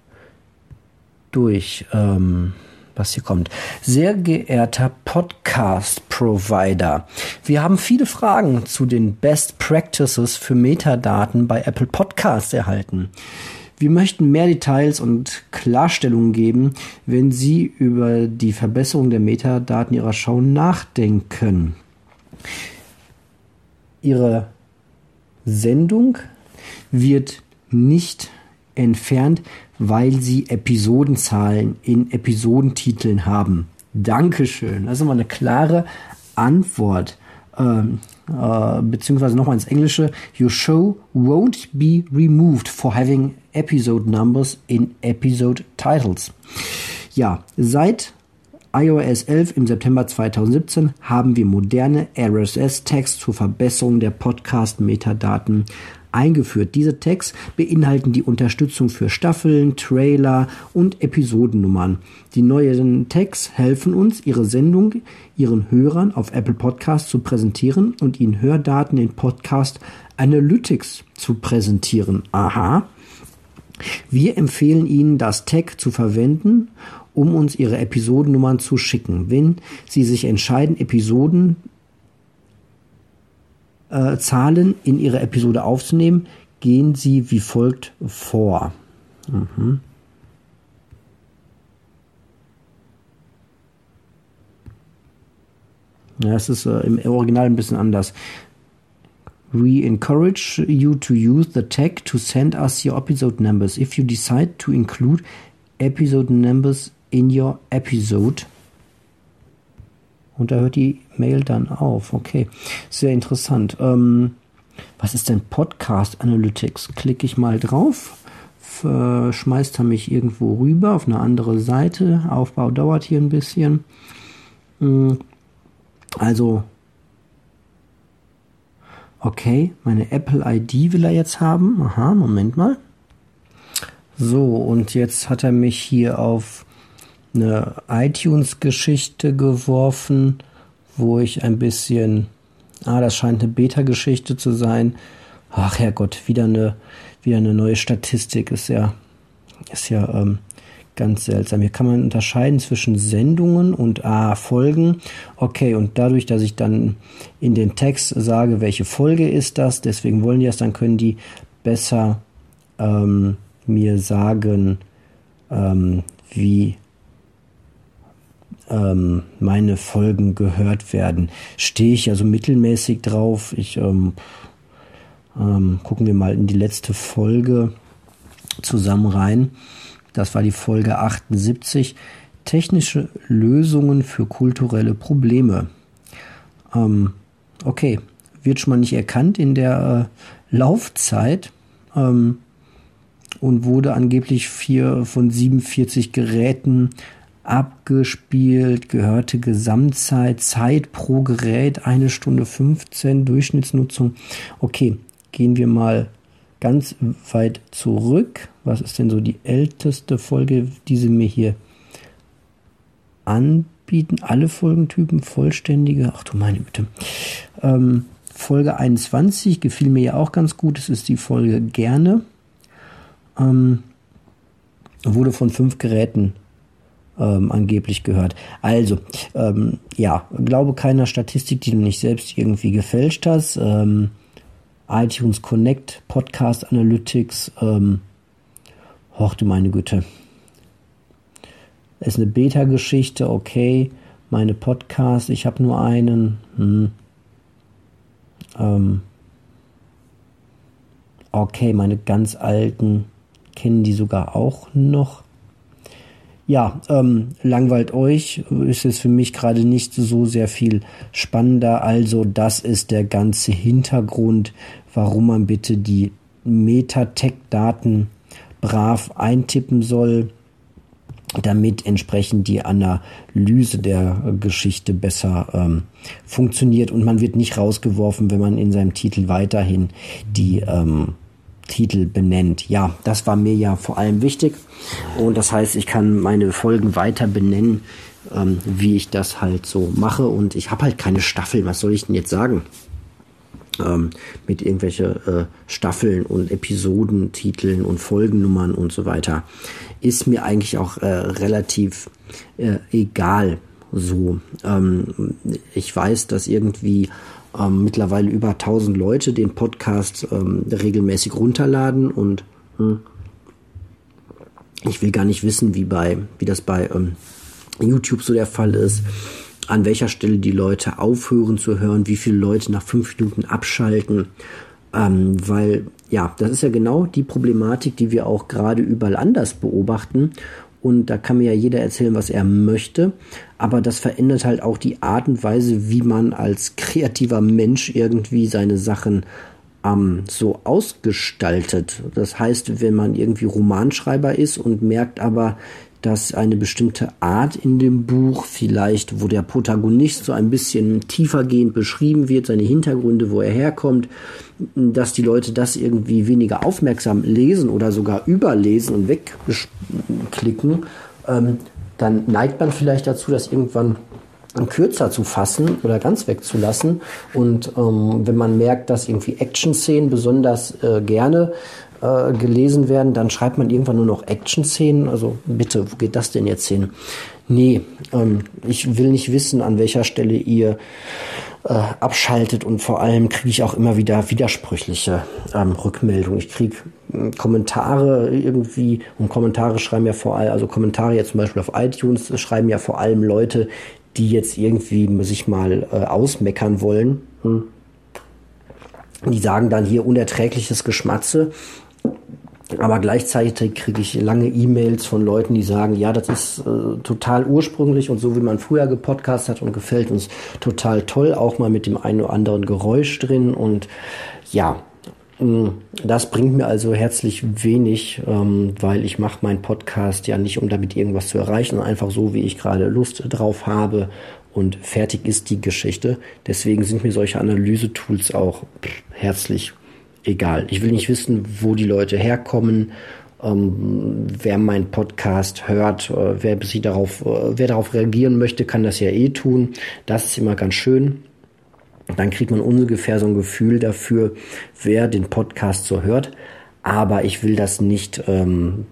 durch, ähm, was hier kommt. Sehr geehrter Podcast-Provider, wir haben viele Fragen zu den Best Practices für Metadaten bei Apple Podcasts erhalten. Wir möchten mehr Details und Klarstellungen geben, wenn Sie über die Verbesserung der Metadaten Ihrer Show nachdenken. Ihre Sendung wird nicht entfernt, weil Sie Episodenzahlen in Episodentiteln haben. Dankeschön. Das ist mal eine klare Antwort. Ähm, äh, beziehungsweise nochmal ins Englische. Your show won't be removed for having episode numbers in episode titles. Ja, seit i O S elf im September zweitausendsiebzehn haben wir moderne R S S-Tags zur Verbesserung der Podcast-Metadaten eingeführt. Diese Tags beinhalten die Unterstützung für Staffeln, Trailer und Episodennummern. Die neuen Tags helfen uns, Ihre Sendung Ihren Hörern auf Apple Podcasts zu präsentieren und Ihnen Hördaten in Podcast Analytics zu präsentieren. Aha. Wir empfehlen Ihnen, das Tag zu verwenden, um uns Ihre Episodennummern zu schicken. Wenn Sie sich entscheiden, Episoden Äh, Zahlen in Ihre Episode aufzunehmen, gehen Sie wie folgt vor. Mhm. Ja, es ist äh, im Original ein bisschen anders. We encourage you to use the tag to send us your episode numbers. If you decide to include episode numbers in your episode. Und da hört die Mail dann auf. Okay, sehr interessant. Ähm, was ist denn Podcast Analytics? Klicke ich mal drauf, f- schmeißt er mich irgendwo rüber auf eine andere Seite. Aufbau dauert hier ein bisschen. Ähm, also, okay, meine Apple I D will er jetzt haben. Aha, Moment mal. So, und jetzt hat er mich hier auf eine iTunes-Geschichte geworfen, wo ich ein bisschen, ah, das scheint eine Beta-Geschichte zu sein. Ach Herrgott, wieder eine, wieder eine neue Statistik, ist ja, ist ja ähm, ganz seltsam. Hier kann man unterscheiden zwischen Sendungen und ah, Folgen. Okay, und dadurch, dass ich dann in den Text sage, welche Folge ist das, deswegen wollen die das, dann können die besser ähm, mir sagen, ähm, wie meine Folgen gehört werden. Stehe ich also mittelmäßig drauf. Ich ähm, ähm, gucken wir mal in die letzte Folge zusammen rein. Das war die Folge achtundsiebzig. Technische Lösungen für kulturelle Probleme. Ähm, okay, wird schon mal nicht erkannt in der äh, Laufzeit ähm, und wurde angeblich vier von siebenundvierzig Geräten abgespielt, gehörte Gesamtzeit, Zeit pro Gerät, eine Stunde fünfzehn, Durchschnittsnutzung. Okay, gehen wir mal ganz weit zurück. Was ist denn so die älteste Folge, die sie mir hier anbieten? Alle Folgentypen, vollständige, ach du meine Güte. Ähm, Folge einundzwanzig gefiel mir ja auch ganz gut. Es ist die Folge Gerne. Ähm, wurde von fünf Geräten Ähm, angeblich gehört. Also, ähm, ja, glaube keiner Statistik, die du nicht selbst irgendwie gefälscht hast. Ähm, iTunes Connect, Podcast Analytics, ähm, och du meine Güte. Ist eine Beta-Geschichte, okay. Meine Podcasts, ich habe nur einen. Hm. Ähm, okay, meine ganz alten kennen die sogar auch noch. Ja, ähm, langweilt euch, ist es für mich gerade nicht so sehr viel spannender. Also das ist der ganze Hintergrund, warum man bitte die Meta-Tag-Daten brav eintippen soll, damit entsprechend die Analyse der Geschichte besser ähm, funktioniert und man wird nicht rausgeworfen, wenn man in seinem Titel weiterhin die ähm, Titel benennt. Ja, das war mir ja vor allem wichtig und das heißt, ich kann meine Folgen weiter benennen, ähm, wie ich das halt so mache. Und ich habe halt keine Staffel. Was soll ich denn jetzt sagen? Ähm, mit irgendwelche äh, Staffeln und Episodentiteln und Folgennummern und so weiter. Ist mir eigentlich auch äh, relativ äh, egal so. Ähm, ich weiß, dass irgendwie ähm, mittlerweile über tausend Leute den Podcast ähm, regelmäßig runterladen und hm, ich will gar nicht wissen, wie bei, wie das bei ähm, YouTube so der Fall ist, an welcher Stelle die Leute aufhören zu hören, wie viele Leute nach fünf Minuten abschalten, ähm, weil, ja, das ist ja genau die Problematik, die wir auch gerade überall anders beobachten und da kann mir ja jeder erzählen, was er möchte, aber das verändert halt auch die Art und Weise, wie man als kreativer Mensch irgendwie seine Sachen ähm, so ausgestaltet. Das heißt, wenn man irgendwie Romanschreiber ist und merkt aber, dass eine bestimmte Art in dem Buch vielleicht, wo der Protagonist so ein bisschen tiefergehend beschrieben wird, seine Hintergründe, wo er herkommt, dass die Leute das irgendwie weniger aufmerksam lesen oder sogar überlesen und wegklicken, ähm, dann neigt man vielleicht dazu, das irgendwann kürzer zu fassen oder ganz wegzulassen. Und ähm, wenn man merkt, dass irgendwie Action-Szenen besonders äh, gerne äh, gelesen werden, dann schreibt man irgendwann nur noch Action-Szenen. Also bitte, wo geht das denn jetzt hin? Nee, ähm, ich will nicht wissen, an welcher Stelle ihr äh, abschaltet und vor allem kriege ich auch immer wieder widersprüchliche ähm, Rückmeldungen. Ich kriege äh, Kommentare irgendwie und Kommentare schreiben ja vor allem, also Kommentare jetzt zum Beispiel auf iTunes schreiben ja vor allem Leute, die jetzt irgendwie sich mal äh, ausmeckern wollen. Hm. Die sagen dann hier unerträgliches Geschmatze. Aber gleichzeitig kriege ich lange E-Mails von Leuten, die sagen, ja, das ist äh, total ursprünglich und so wie man früher gepodcast hat und gefällt uns total toll, auch mal mit dem einen oder anderen Geräusch drin. Und ja, mh, das bringt mir also herzlich wenig, ähm, weil ich mache meinen Podcast ja nicht, um damit irgendwas zu erreichen, sondern einfach so, wie ich gerade Lust drauf habe und fertig ist die Geschichte. Deswegen sind mir solche Analysetools auch pff, herzlich egal. Ich will nicht wissen, wo die Leute herkommen, ähm, wer meinen Podcast hört, äh, wer sie darauf, äh, wer darauf reagieren möchte, kann das ja eh tun. Das ist immer ganz schön. Dann kriegt man ungefähr so ein Gefühl dafür, wer den Podcast so hört. Aber ich will das nicht ähm,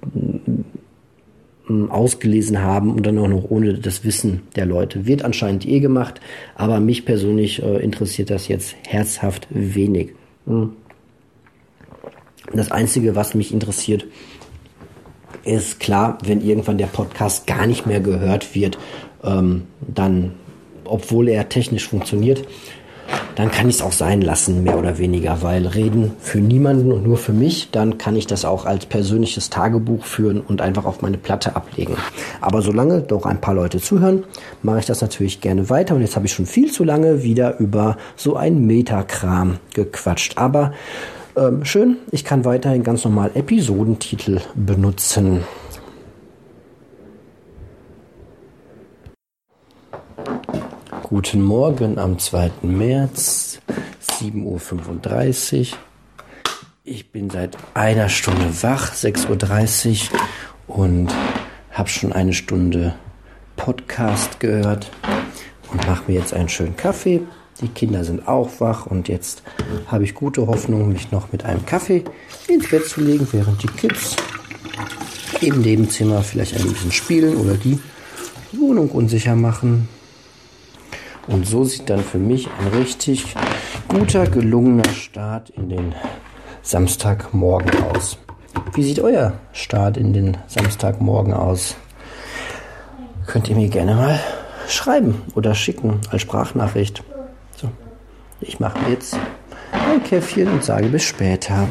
ausgelesen haben und dann auch noch ohne das Wissen der Leute. Wird anscheinend eh gemacht, aber mich persönlich äh, interessiert das jetzt herzhaft wenig. Hm. Das Einzige, was mich interessiert, ist klar, wenn irgendwann der Podcast gar nicht mehr gehört wird, ähm, dann, obwohl er technisch funktioniert, dann kann ich es auch sein lassen, mehr oder weniger, weil reden für niemanden und nur für mich, dann kann ich das auch als persönliches Tagebuch führen und einfach auf meine Platte ablegen. Aber solange doch ein paar Leute zuhören, mache ich das natürlich gerne weiter. Und jetzt habe ich schon viel zu lange wieder über so ein Metakram gequatscht. Aber ähm, schön, ich kann weiterhin ganz normal Episodentitel benutzen. Guten Morgen am zweiten März, sieben Uhr fünfunddreißig. Ich bin seit einer Stunde wach, sechs Uhr dreißig, und habe schon eine Stunde Podcast gehört und mache mir jetzt einen schönen Kaffee. Die Kinder sind auch wach und jetzt habe ich gute Hoffnung, mich noch mit einem Kaffee ins Bett zu legen, während die Kids im Nebenzimmer vielleicht ein bisschen spielen oder die Wohnung unsicher machen. Und so sieht dann für mich ein richtig guter, gelungener Start in den Samstagmorgen aus. Wie sieht euer Start in den Samstagmorgen aus? Könnt ihr mir gerne mal schreiben oder schicken als Sprachnachricht. So, ich mache jetzt ein Käffchen und sage bis später.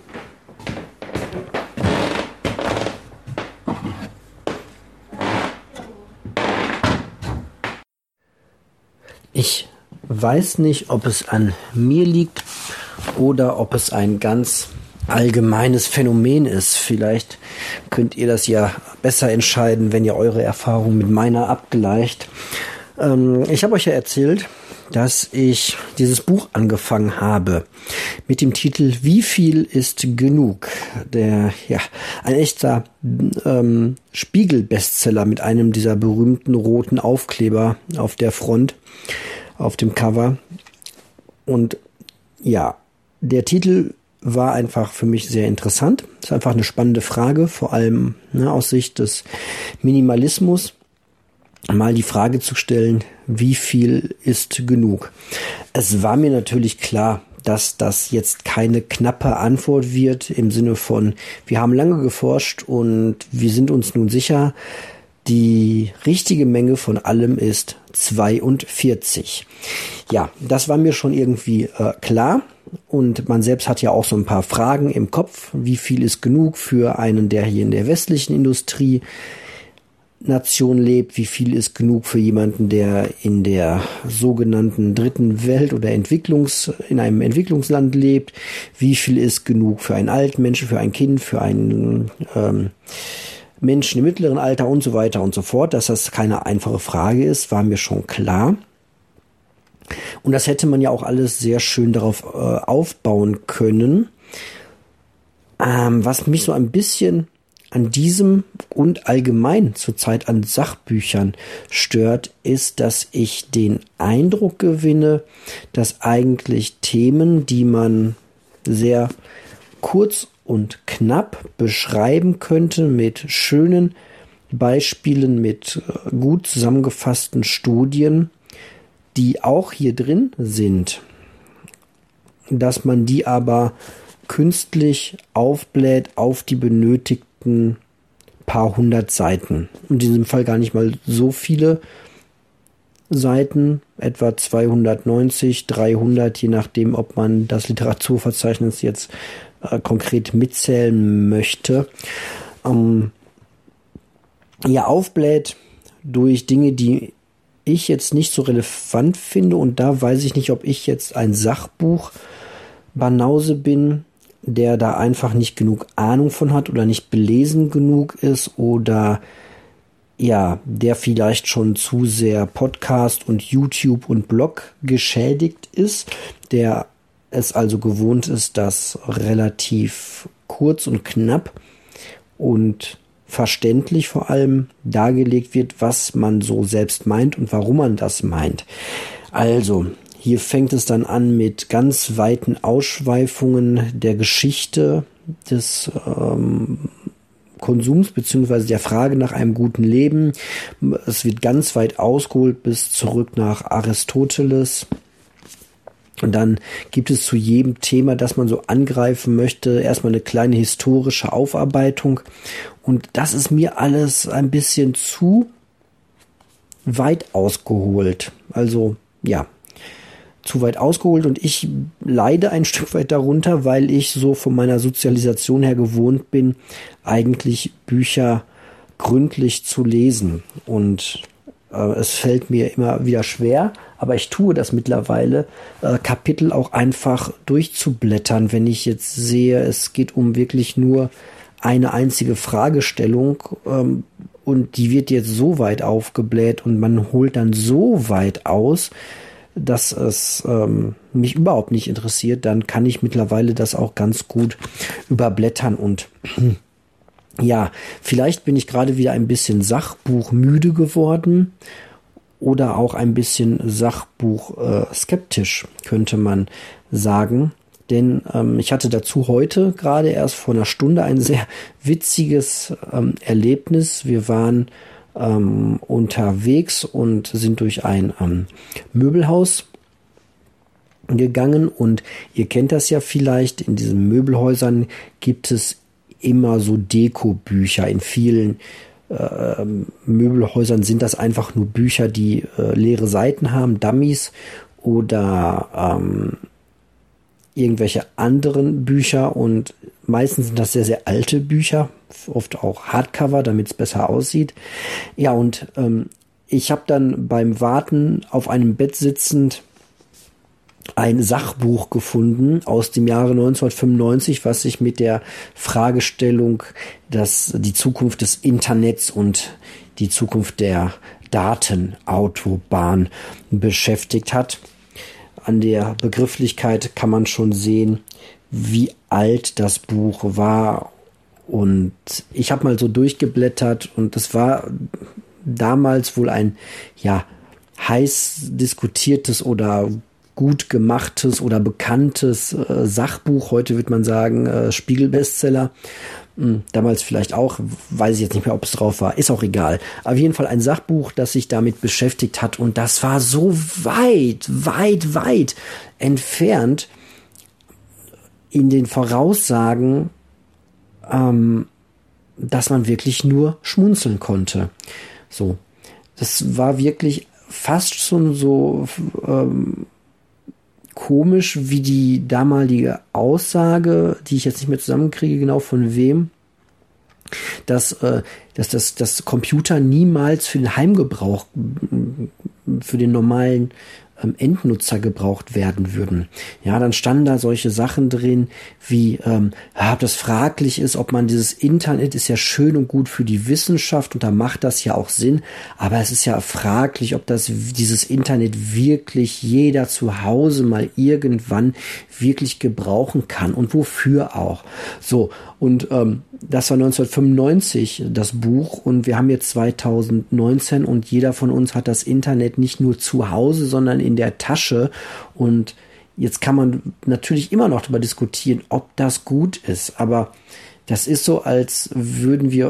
Ich weiß nicht, ob es an mir liegt oder ob es ein ganz allgemeines Phänomen ist. Vielleicht könnt ihr das ja besser entscheiden, wenn ihr eure Erfahrungen mit meiner abgleicht. Ähm, ich habe euch ja erzählt, dass ich dieses Buch angefangen habe mit dem Titel Wie viel ist genug? Der, ja, ein echter ähm, Spiegel-Bestseller mit einem dieser berühmten roten Aufkleber auf der Front, auf dem Cover. Und ja, der Titel war einfach für mich sehr interessant. Ist einfach eine spannende Frage, vor allem ne, aus Sicht des Minimalismus. Mal die Frage zu stellen, wie viel ist genug? Es war mir natürlich klar, dass das jetzt keine knappe Antwort wird im Sinne von, wir haben lange geforscht und wir sind uns nun sicher, die richtige Menge von allem ist zweiundvierzig. Ja, das war mir schon irgendwie äh, klar. Und man selbst hat ja auch so ein paar Fragen im Kopf. Wie viel ist genug für einen, der hier in der westlichen Industrie Nation lebt, wie viel ist genug für jemanden, der in der sogenannten dritten Welt oder Entwicklungs, in einem Entwicklungsland lebt, wie viel ist genug für einen alten Menschen, für ein Kind, für einen ähm, Menschen im mittleren Alter und so weiter und so fort. Dass das keine einfache Frage ist, war mir schon klar. Und das hätte man ja auch alles sehr schön darauf äh, aufbauen können. Ähm, was mich so ein bisschen an diesem und allgemein zurzeit an Sachbüchern stört, ist, dass ich den Eindruck gewinne, dass eigentlich Themen, die man sehr kurz und knapp beschreiben könnte, mit schönen Beispielen, mit gut zusammengefassten Studien, die auch hier drin sind, dass man die aber künstlich aufbläht auf die benötigten paar hundert Seiten. In diesem Fall gar nicht mal so viele Seiten, etwa zweihundertneunzig, dreihundert, je nachdem, ob man das Literaturverzeichnis jetzt äh, konkret mitzählen möchte. Ähm, ja, aufbläht durch Dinge, die ich jetzt nicht so relevant finde, und da weiß ich nicht, ob ich jetzt ein Sachbuch Banause bin, der da einfach nicht genug Ahnung von hat oder nicht belesen genug ist oder ja, der vielleicht schon zu sehr Podcast und YouTube und Blog geschädigt ist, der es also gewohnt ist, dass relativ kurz und knapp und verständlich vor allem dargelegt wird, was man so selbst meint und warum man das meint. Also, hier fängt es dann an mit ganz weiten Ausschweifungen der Geschichte des ähm, Konsums beziehungsweise der Frage nach einem guten Leben. Es wird ganz weit ausgeholt bis zurück nach Aristoteles. Und dann gibt es zu jedem Thema, das man so angreifen möchte, erstmal eine kleine historische Aufarbeitung. Und das ist mir alles ein bisschen zu weit ausgeholt. Also, ja. zu weit ausgeholt, und ich leide ein Stück weit darunter, weil ich so von meiner Sozialisation her gewohnt bin, eigentlich Bücher gründlich zu lesen, und äh, es fällt mir immer wieder schwer, aber ich tue das mittlerweile, äh, Kapitel auch einfach durchzublättern, wenn ich jetzt sehe, es geht um wirklich nur eine einzige Fragestellung, ähm, und die wird jetzt so weit aufgebläht und man holt dann so weit aus, dass es ähm, mich überhaupt nicht interessiert, dann kann ich mittlerweile das auch ganz gut überblättern. Und ja, vielleicht bin ich gerade wieder ein bisschen sachbuchmüde geworden oder auch ein bisschen Sachbuch äh, skeptisch, könnte man sagen. Denn ähm, ich hatte dazu heute gerade erst vor einer Stunde ein sehr witziges ähm, Erlebnis. Wir waren Ähm, unterwegs und sind durch ein ähm, Möbelhaus gegangen, und ihr kennt das ja vielleicht, in diesen Möbelhäusern gibt es immer so Dekobücher. In vielen äh, Möbelhäusern sind das einfach nur Bücher, die äh, leere Seiten haben, Dummies oder ähm, irgendwelche anderen Bücher, und meistens sind das sehr, sehr alte Bücher, oft auch Hardcover, damit es besser aussieht. Ja, und ähm, ich habe dann beim Warten auf einem Bett sitzend ein Sachbuch gefunden aus dem Jahre neunzehnhundertfünfundneunzig, was sich mit der Fragestellung, dass die Zukunft des Internets und die Zukunft der Datenautobahn beschäftigt hat. an der Begrifflichkeit kann man schon sehen, wie alt das Buch war. Und ich habe mal so durchgeblättert und das war damals wohl ein, ja, heiß diskutiertes oder gut gemachtes oder bekanntes äh, Sachbuch. Heute würde man sagen, äh, Spiegel-Bestseller. Hm, damals vielleicht auch, weiß ich jetzt nicht mehr, ob es drauf war. Ist auch egal. Auf jeden Fall ein Sachbuch, das sich damit beschäftigt hat. Und das war so weit, weit, weit entfernt in den Voraussagen, ähm, dass man wirklich nur schmunzeln konnte. So, das war wirklich fast schon so ähm, komisch wie die damalige Aussage, die ich jetzt nicht mehr zusammenkriege, genau von wem, dass, äh, dass das dass Computer niemals für den Heimgebrauch, für den normalen ähm, Endnutzer gebraucht werden würden. Ja, dann standen da solche Sachen drin, wie, ähm, ja, ob das fraglich ist, ob man dieses Internet ist ja schön und gut für die Wissenschaft und da macht das ja auch Sinn, aber es ist ja fraglich, ob das dieses Internet wirklich jeder zu Hause mal irgendwann wirklich gebrauchen kann und wofür auch. So, und ähm, das war neunzehnhundertfünfundneunzig das Buch und wir haben jetzt zweitausendneunzehn und jeder von uns hat das Internet nicht nur zu Hause, sondern in der Tasche. Und jetzt kann man natürlich immer noch darüber diskutieren, ob das gut ist. Aber das ist so, als würden wir,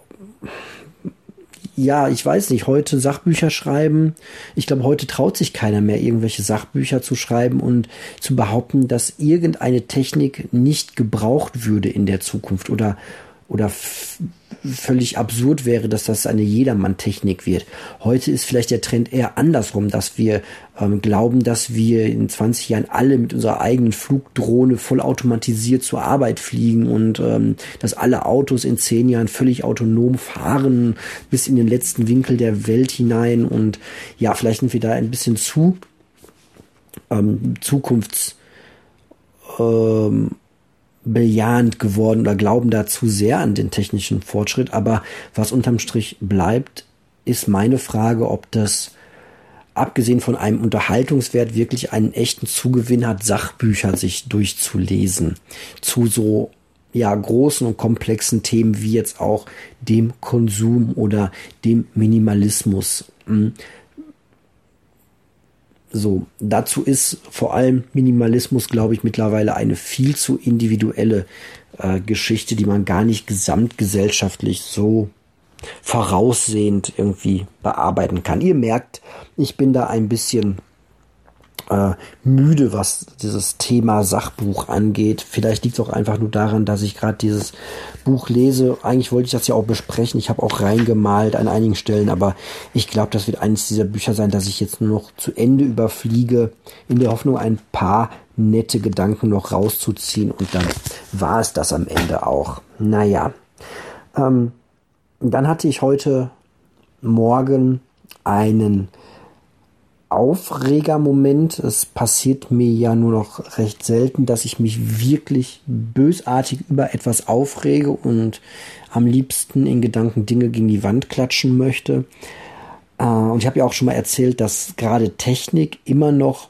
ja, ich weiß nicht, heute Sachbücher schreiben. Ich glaube, heute traut sich keiner mehr, irgendwelche Sachbücher zu schreiben und zu behaupten, dass irgendeine Technik nicht gebraucht würde in der Zukunft oder, oder f- völlig absurd wäre, dass das eine Jedermann-Technik wird. Heute ist vielleicht der Trend eher andersrum, dass wir ähm, glauben, dass wir in zwanzig Jahren alle mit unserer eigenen Flugdrohne vollautomatisiert zur Arbeit fliegen und ähm, dass alle Autos in zehn Jahren völlig autonom fahren bis in den letzten Winkel der Welt hinein. Und ja, vielleicht sind wir da ein bisschen zu ähm, zukunfts ähm, bejahend geworden oder glauben da zu sehr an den technischen Fortschritt. Aber was unterm Strich bleibt, ist meine Frage, ob das, abgesehen von einem Unterhaltungswert, wirklich einen echten Zugewinn hat, Sachbücher sich durchzulesen zu so ja großen und komplexen Themen wie jetzt auch dem Konsum oder dem Minimalismus. So, dazu ist vor allem Minimalismus, glaube ich, mittlerweile eine viel zu individuelle äh, Geschichte, die man gar nicht gesamtgesellschaftlich so voraussehend irgendwie bearbeiten kann. Ihr merkt, ich bin da ein bisschen äh, müde, was dieses Thema Sachbuch angeht. Vielleicht liegt es auch einfach nur daran, dass ich gerade dieses Buch lese. Eigentlich wollte ich das ja auch besprechen. Ich habe auch reingemalt an einigen Stellen, aber ich glaube, das wird eines dieser Bücher sein, das ich jetzt nur noch zu Ende überfliege, in der Hoffnung, ein paar nette Gedanken noch rauszuziehen. Und dann war es das am Ende auch. Naja, ähm, dann hatte ich heute Morgen einen Aufregermoment. Es passiert mir ja nur noch recht selten, dass ich mich wirklich bösartig über etwas aufrege und am liebsten in Gedanken Dinge gegen die Wand klatschen möchte. Und ich habe ja auch schon mal erzählt, dass gerade Technik immer noch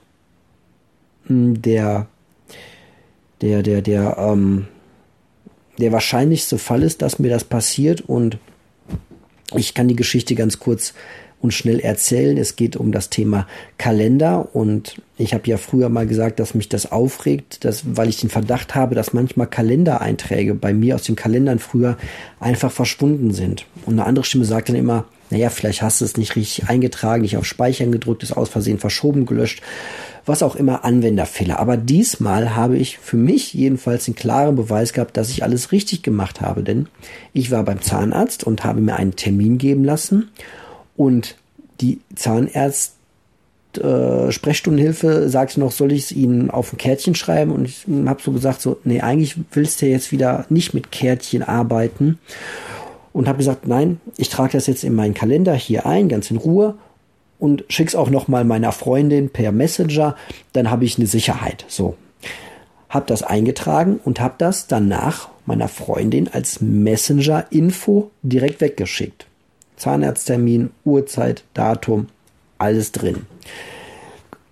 der der der der ähm, der wahrscheinlichste Fall ist, dass mir das passiert. Und ich kann die Geschichte ganz kurz und schnell erzählen. Es geht um das Thema Kalender und ich habe ja früher mal gesagt, dass mich das aufregt, dass, weil ich den Verdacht habe, dass manchmal Kalendereinträge bei mir aus den Kalendern früher einfach verschwunden sind. Und eine andere Stimme sagt dann immer, naja, vielleicht hast du es nicht richtig eingetragen, nicht auf Speichern gedrückt, ist aus Versehen verschoben, gelöscht, was auch immer, Anwenderfehler. Aber diesmal habe ich für mich jedenfalls den klaren Beweis gehabt, dass ich alles richtig gemacht habe, denn ich war beim Zahnarzt und habe mir einen Termin geben lassen. Und die Zahnärzt äh, Sprechstundenhilfe sagte noch, soll ich es Ihnen auf ein Kärtchen schreiben? Und ich habe so gesagt, so, nee, eigentlich willst du ja jetzt wieder nicht mit Kärtchen arbeiten. Und habe gesagt, nein, ich trage das jetzt in meinen Kalender hier ein, ganz in Ruhe und schick's auch noch mal meiner Freundin per Messenger, dann habe ich eine Sicherheit. So, habe das eingetragen und habe das danach meiner Freundin als Messenger-Info direkt weggeschickt. Zahnarzttermin, Uhrzeit, Datum, alles drin.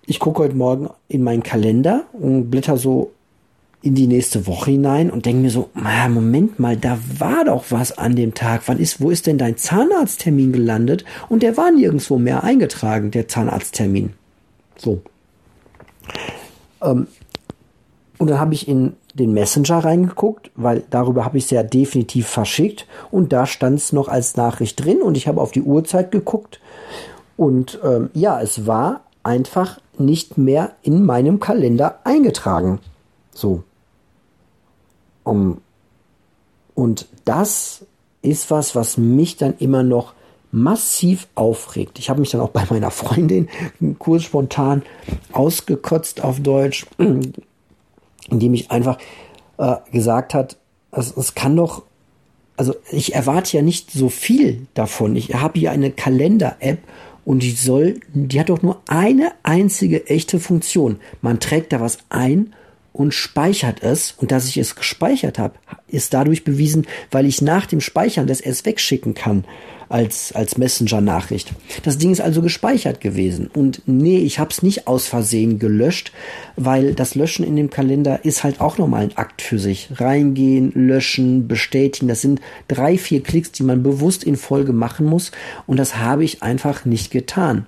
ich gucke heute Morgen in meinen Kalender und blätter so in die nächste Woche hinein und denke mir so, ah, Moment mal, da war doch was an dem Tag. Wann ist, wo ist denn dein Zahnarzttermin gelandet? Und der war nirgendwo mehr eingetragen, der Zahnarzttermin. So. Ähm, und dann habe ich in den Messenger reingeguckt, weil darüber habe ich es ja definitiv verschickt. Und da stand es noch als Nachricht drin und ich habe auf die Uhrzeit geguckt. Und ähm, ja, es war einfach nicht mehr in meinem Kalender eingetragen. So. Um, und das ist was, was mich dann immer noch massiv aufregt. Ich habe mich dann auch bei meiner Freundin kurz spontan ausgekotzt auf Deutsch, indem ich einfach äh, gesagt hat, es, es kann doch, also ich erwarte ja nicht so viel davon. Ich habe hier eine Kalender-App und die soll, die hat doch nur eine einzige echte Funktion. Man trägt da was ein und speichert es. Und dass ich es gespeichert habe, ist dadurch bewiesen, weil ich nach dem Speichern das erst wegschicken kann als, als Messenger-Nachricht. Das Ding ist also gespeichert gewesen. Und nee, ich habe es nicht aus Versehen gelöscht, weil das Löschen in dem Kalender ist halt auch nochmal ein Akt für sich. Reingehen, löschen, bestätigen. Das sind drei, vier Klicks, die man bewusst in Folge machen muss. Und das habe ich einfach nicht getan.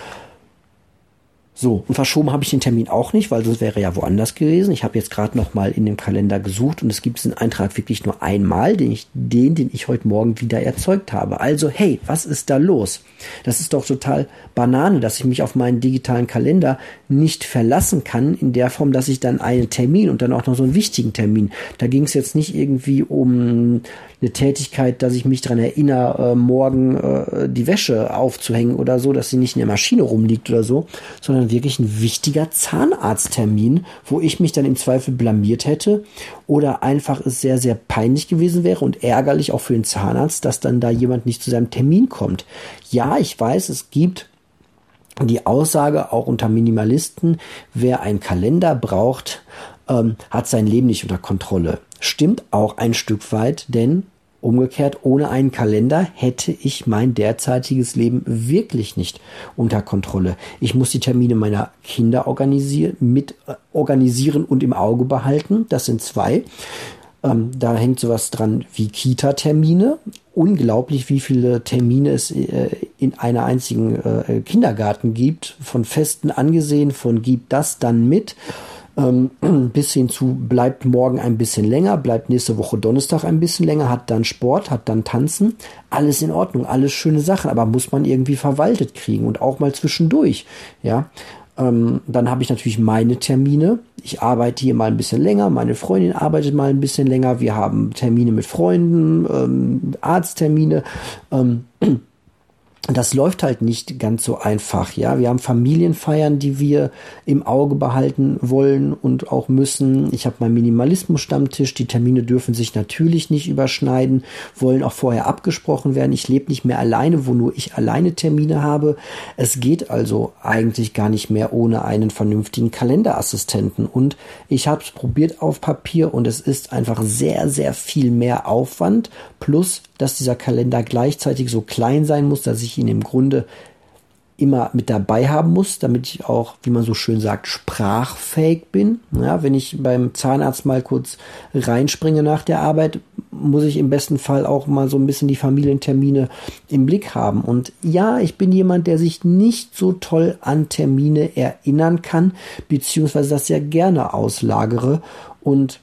So, und verschoben habe ich den Termin auch nicht, weil sonst wäre er ja woanders gewesen. Ich habe jetzt gerade noch mal in dem Kalender gesucht und es gibt diesen Eintrag wirklich nur einmal, den ich, den, den ich heute Morgen wieder erzeugt habe. Also, hey, was ist da los? Das ist doch total Banane, dass ich mich auf meinen digitalen Kalender nicht verlassen kann, in der Form, dass ich dann einen Termin und dann auch noch so einen wichtigen Termin. Da ging es jetzt nicht irgendwie um eine Tätigkeit, dass ich mich daran erinnere, äh, morgen äh, die Wäsche aufzuhängen oder so, dass sie nicht in der Maschine rumliegt oder so, sondern wirklich ein wichtiger Zahnarzttermin, wo ich mich dann im Zweifel blamiert hätte oder einfach es sehr, sehr peinlich gewesen wäre und ärgerlich auch für den Zahnarzt, dass dann da jemand nicht zu seinem Termin kommt. Ja, ich weiß, es gibt die Aussage auch unter Minimalisten, wer einen Kalender braucht, ähm, hat sein Leben nicht unter Kontrolle. Stimmt auch ein Stück weit, denn umgekehrt, ohne einen Kalender hätte ich mein derzeitiges Leben wirklich nicht unter Kontrolle. Ich muss die Termine meiner Kinder organisieren, mit äh, organisieren und im Auge behalten. Das sind zwei. Ähm, da hängt sowas dran wie Kita-Termine. Unglaublich, wie viele Termine es äh, in einer einzigen äh, Kindergarten gibt. Von Festen angesehen, von gib das dann mit. Ähm, bis hin zu bleibt morgen ein bisschen länger, bleibt nächste Woche Donnerstag ein bisschen länger, hat dann Sport, hat dann Tanzen, alles in Ordnung, alles schöne Sachen, aber muss man irgendwie verwaltet kriegen und auch mal zwischendurch, ja. Ähm, dann habe ich natürlich meine Termine. Ich arbeite hier mal ein bisschen länger, meine Freundin arbeitet mal ein bisschen länger, wir haben Termine mit Freunden, ähm, Arzttermine, ähm, das läuft halt nicht ganz so einfach, ja. Wir haben Familienfeiern, die wir im Auge behalten wollen und auch müssen. Ich habe meinen Minimalismus-Stammtisch. Die Termine dürfen sich natürlich nicht überschneiden, wollen auch vorher abgesprochen werden. Ich lebe nicht mehr alleine, wo nur ich alleine Termine habe. Es geht also eigentlich gar nicht mehr ohne einen vernünftigen Kalenderassistenten. Und ich habe es probiert auf Papier und es ist einfach sehr, sehr viel mehr Aufwand. Plus, dass dieser Kalender gleichzeitig so klein sein muss, dass ich ihn im Grunde immer mit dabei haben muss, damit ich auch, wie man so schön sagt, sprachfähig bin. Ja, wenn ich beim Zahnarzt mal kurz reinspringe nach der Arbeit, muss ich im besten Fall auch mal so ein bisschen die Familientermine im Blick haben. Und ja, ich bin jemand, der sich nicht so toll an Termine erinnern kann, beziehungsweise das ja gerne auslagere. Und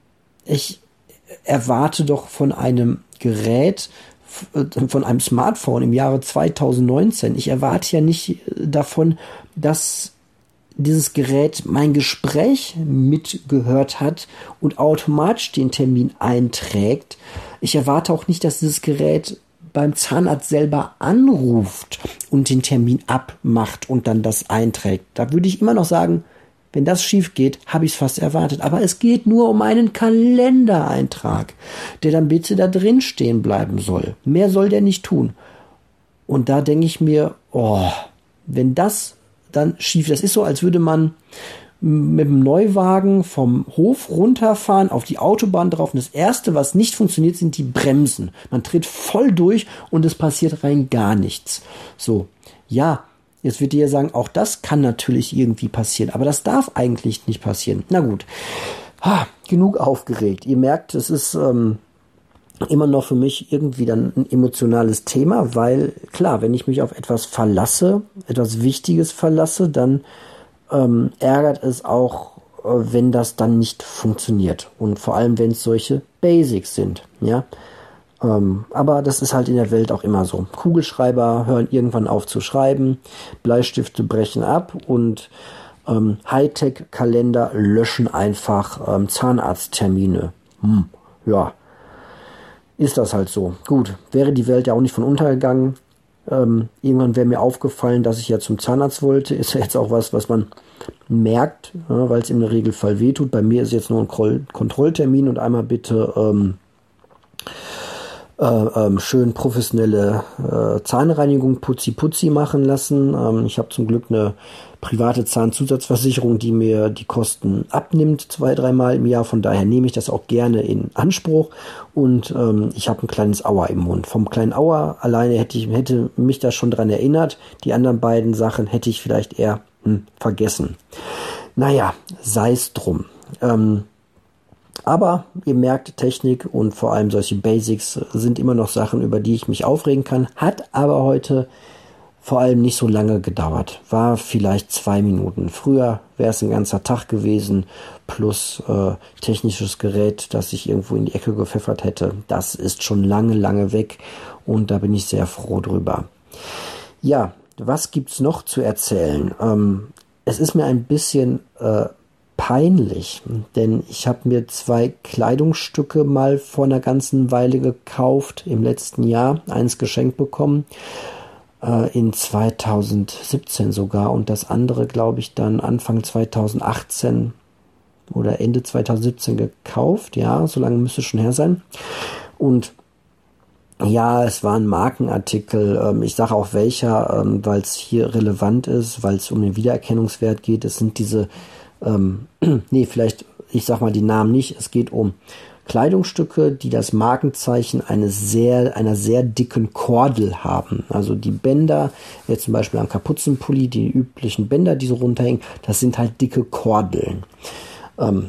ich erwarte doch von einem Gerät, von einem Smartphone im Jahre zwanzig neunzehn. Ich erwarte ja nicht davon, dass dieses Gerät mein Gespräch mitgehört hat und automatisch den Termin einträgt. Ich erwarte auch nicht, dass dieses Gerät beim Zahnarzt selber anruft und den Termin abmacht und dann das einträgt. Da würde ich immer noch sagen, wenn das schief geht, habe ich es fast erwartet. Aber es geht nur um einen Kalendereintrag, der dann bitte da drin stehen bleiben soll. Mehr soll der nicht tun. Und da denke ich mir, oh, wenn das dann schief, das ist so, als würde man mit dem Neuwagen vom Hof runterfahren, auf die Autobahn drauf. Und das Erste, was nicht funktioniert, sind die Bremsen. Man tritt voll durch und es passiert rein gar nichts. So, ja, Jetzt wird ihr sagen, auch das kann natürlich irgendwie passieren, aber das darf eigentlich nicht passieren. Na gut, ha, genug aufgeregt. Ihr merkt, es ist ähm, immer noch für mich irgendwie dann ein emotionales Thema, weil klar, wenn ich mich auf etwas verlasse, etwas Wichtiges verlasse, dann ähm, ärgert es auch, äh, wenn das dann nicht funktioniert. Und vor allem, wenn es solche Basics sind, ja. Ähm, aber das ist halt in der Welt auch immer so. Kugelschreiber hören irgendwann auf zu schreiben, Bleistifte brechen ab und ähm, Hightech-Kalender löschen einfach ähm, Zahnarzttermine. Hm, ja, ist das halt so. Gut, wäre die Welt ja auch nicht von untergegangen. Ähm, irgendwann wäre mir aufgefallen, dass ich ja zum Zahnarzt wollte. Ist ja jetzt auch was, was man merkt, ja, weil es im Regelfall wehtut. Bei mir ist jetzt nur ein Kroll- Kontrolltermin und einmal bitte ähm, Äh, ähm, schön professionelle äh, Zahnreinigung putzi-putzi machen lassen. Ähm, ich habe zum Glück eine private Zahnzusatzversicherung, die mir die Kosten abnimmt, zwei, dreimal im Jahr. Von daher nehme ich das auch gerne in Anspruch. Und ähm, ich habe ein kleines Aua im Mund. Vom kleinen Aua alleine hätte ich hätte mich da schon dran erinnert. Die anderen beiden Sachen hätte ich vielleicht eher hm, vergessen. Naja, sei es drum. Ähm, Aber ihr merkt, Technik und vor allem solche Basics sind immer noch Sachen, über die ich mich aufregen kann. Hat aber heute vor allem nicht so lange gedauert. War vielleicht zwei Minuten. Früher wäre es ein ganzer Tag gewesen, plus äh, technisches Gerät, das ich irgendwo in die Ecke gepfeffert hätte. Das ist schon lange, lange weg und da bin ich sehr froh drüber. Ja, was gibt's noch zu erzählen? Ähm, es ist mir ein bisschen äh, peinlich, denn ich habe mir zwei Kleidungsstücke mal vor einer ganzen Weile gekauft, im letzten Jahr, eins geschenkt bekommen, äh, in zweitausendsiebzehn sogar und das andere, glaube ich, dann Anfang zweitausendachtzehn oder Ende zweitausendsiebzehn gekauft, ja, so lange müsste es schon her sein. Und ja, es war ein Markenartikel, ähm, ich sage auch welcher, ähm, weil es hier relevant ist, weil es um den Wiedererkennungswert geht. Es sind diese Ähm, nee, vielleicht, ich sag mal die Namen nicht. Es geht um Kleidungsstücke, die das Markenzeichen eines sehr, einer sehr dicken Kordel haben. Also die Bänder, jetzt zum Beispiel am Kapuzenpulli, die üblichen Bänder, die so runterhängen, das sind halt dicke Kordeln. Ähm,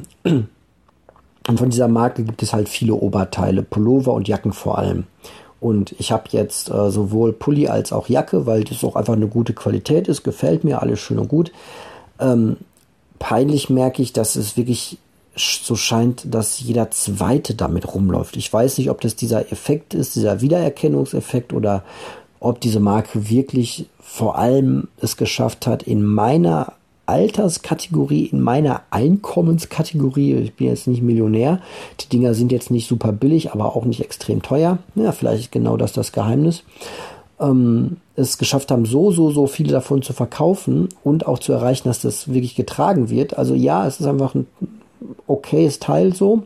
und von dieser Marke gibt es halt viele Oberteile, Pullover und Jacken vor allem. Und ich habe jetzt äh, sowohl Pulli als auch Jacke, weil das auch einfach eine gute Qualität ist, gefällt mir, alles schön und gut. Ähm, Peinlich merke ich, dass es wirklich so scheint, dass jeder Zweite damit rumläuft. Ich weiß nicht, ob das dieser Effekt ist, dieser Wiedererkennungseffekt, oder ob diese Marke wirklich vor allem es geschafft hat, in meiner Alterskategorie, in meiner Einkommenskategorie, ich bin jetzt nicht Millionär, die Dinger sind jetzt nicht super billig, aber auch nicht extrem teuer. Ja, vielleicht genau das das Geheimnis. Ähm, es geschafft haben, so, so, so viele davon zu verkaufen und auch zu erreichen, dass das wirklich getragen wird. Also ja, es ist einfach ein okayes Teil so.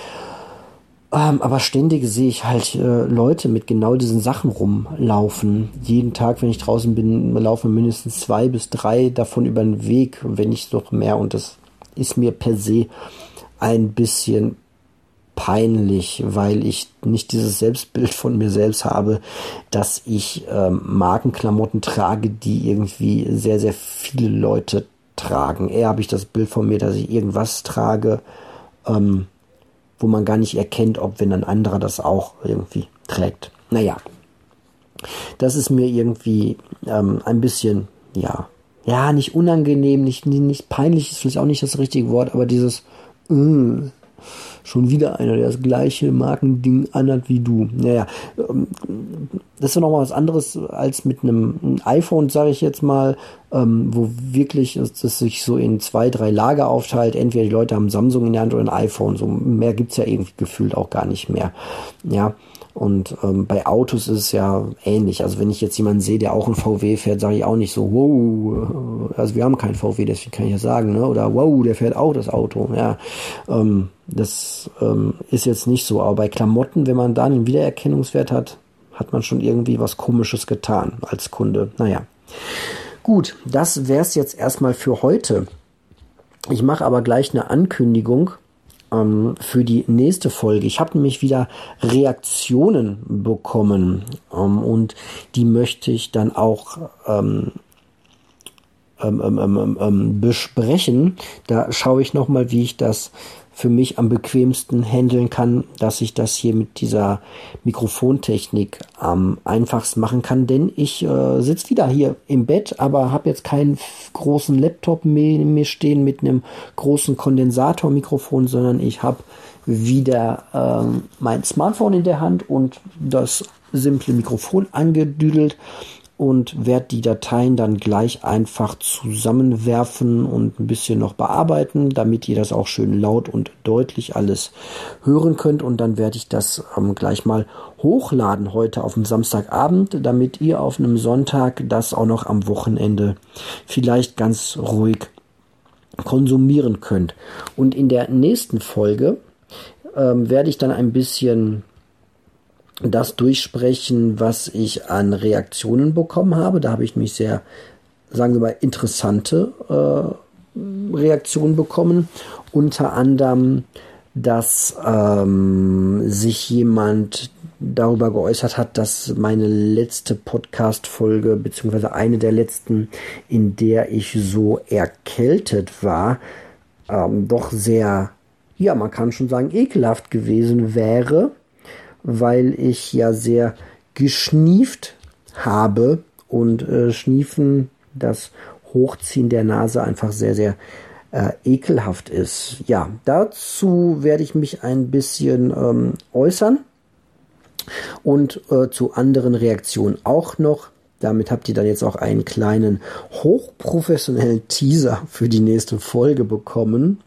Ähm, aber ständig sehe ich halt äh, Leute mit genau diesen Sachen rumlaufen. Jeden Tag, wenn ich draußen bin, laufen mindestens zwei bis drei davon über den Weg, wenn nicht noch mehr. Und das ist mir per se ein bisschen peinlich, weil ich nicht dieses Selbstbild von mir selbst habe, dass ich ähm, Markenklamotten trage, die irgendwie sehr, sehr viele Leute tragen. Eher habe ich das Bild von mir, dass ich irgendwas trage, ähm, wo man gar nicht erkennt, ob wenn ein anderer das auch irgendwie trägt. Naja, das ist mir irgendwie ähm, ein bisschen, ja, ja, nicht unangenehm, nicht, nicht peinlich ist vielleicht auch nicht das richtige Wort, aber dieses, mh, schon wieder einer, der das gleiche Markending anhat wie du. Naja, das ist ja nochmal was anderes als mit einem iPhone, sage ich jetzt mal, ähm, wo wirklich es sich so in zwei, drei Lager aufteilt. Entweder die Leute haben Samsung in der Hand oder ein iPhone. So mehr gibt's ja irgendwie gefühlt auch gar nicht mehr. Ja, und ähm, bei Autos ist es ja ähnlich. Also wenn ich jetzt jemanden sehe, der auch ein V W fährt, sage ich auch nicht so, wow, also wir haben keinen V W, deswegen kann ich ja sagen, ne? Oder wow, der fährt auch das Auto. Ja, ähm, das ähm, ist jetzt nicht so. Aber bei Klamotten, wenn man da einen Wiedererkennungswert hat, hat man schon irgendwie was Komisches getan als Kunde. Naja, gut, das wär's jetzt erstmal für heute. Ich mache aber gleich eine Ankündigung ähm, für die nächste Folge. Ich habe nämlich wieder Reaktionen bekommen ähm, und die möchte ich dann auch ähm, ähm, ähm, ähm, ähm, besprechen. Da schaue ich nochmal, wie ich das für mich am bequemsten handeln kann, dass ich das hier mit dieser Mikrofontechnik am einfachsten machen kann, denn ich äh, sitze wieder hier im Bett, aber habe jetzt keinen großen Laptop neben mir stehen mit einem großen Kondensatormikrofon, sondern ich habe wieder ähm, mein Smartphone in der Hand und das simple Mikrofon angedüdelt und werde die Dateien dann gleich einfach zusammenwerfen und ein bisschen noch bearbeiten, damit ihr das auch schön laut und deutlich alles hören könnt. Und dann werde ich das ähm, gleich mal hochladen heute auf dem Samstagabend, damit ihr auf einem Sonntag das auch noch am Wochenende vielleicht ganz ruhig konsumieren könnt. Und in der nächsten Folge ähm, werde ich dann ein bisschen das durchsprechen, was ich an Reaktionen bekommen habe. Da habe ich mich sehr, sagen wir mal, interessante äh, Reaktionen bekommen. Unter anderem, dass ähm, sich jemand darüber geäußert hat, dass meine letzte Podcast-Folge, beziehungsweise eine der letzten, in der ich so erkältet war, ähm, doch sehr, ja, man kann schon sagen, ekelhaft gewesen wäre, weil ich ja sehr geschnieft habe und äh, Schniefen, das Hochziehen der Nase einfach sehr, sehr äh, ekelhaft ist. Ja, dazu werde ich mich ein bisschen ähm, äußern und äh, zu anderen Reaktionen auch noch. Damit habt ihr dann jetzt auch einen kleinen hochprofessionellen Teaser für die nächste Folge bekommen,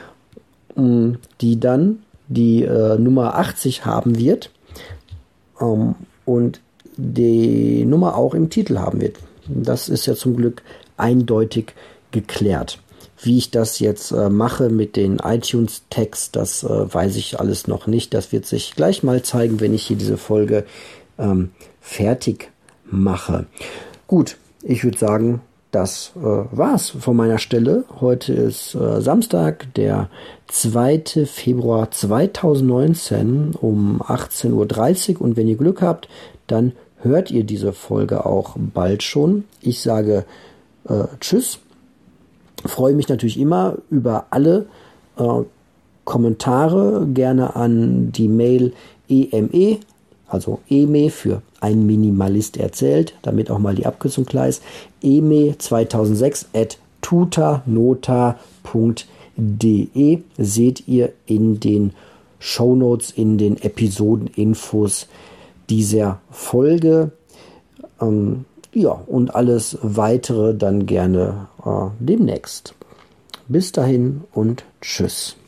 die dann die äh, Nummer achtzig haben wird ähm, und die Nummer auch im Titel haben wird. Das ist ja zum Glück eindeutig geklärt. Wie ich das jetzt äh, mache mit den iTunes-Tags, das äh, weiß ich alles noch nicht. Das wird sich gleich mal zeigen, wenn ich hier diese Folge ähm, fertig mache. Gut, ich würde sagen, das äh, war's von meiner Stelle. Heute ist äh, Samstag, der zweite Februar zweitausendneunzehn um achtzehn Uhr dreißig und wenn ihr Glück habt, dann hört ihr diese Folge auch bald schon. Ich sage äh, Tschüss. Freue mich natürlich immer über alle äh, Kommentare, gerne an die Mail E M E, also E M E für ein Minimalist erzählt, damit auch mal die Abkürzung klar ist, E M E zweitausendsechs at tutanota punkt de seht ihr in den Shownotes, in den Episodeninfos dieser Folge. Ähm, ja, und alles weitere dann gerne äh, demnächst. Bis dahin und tschüss.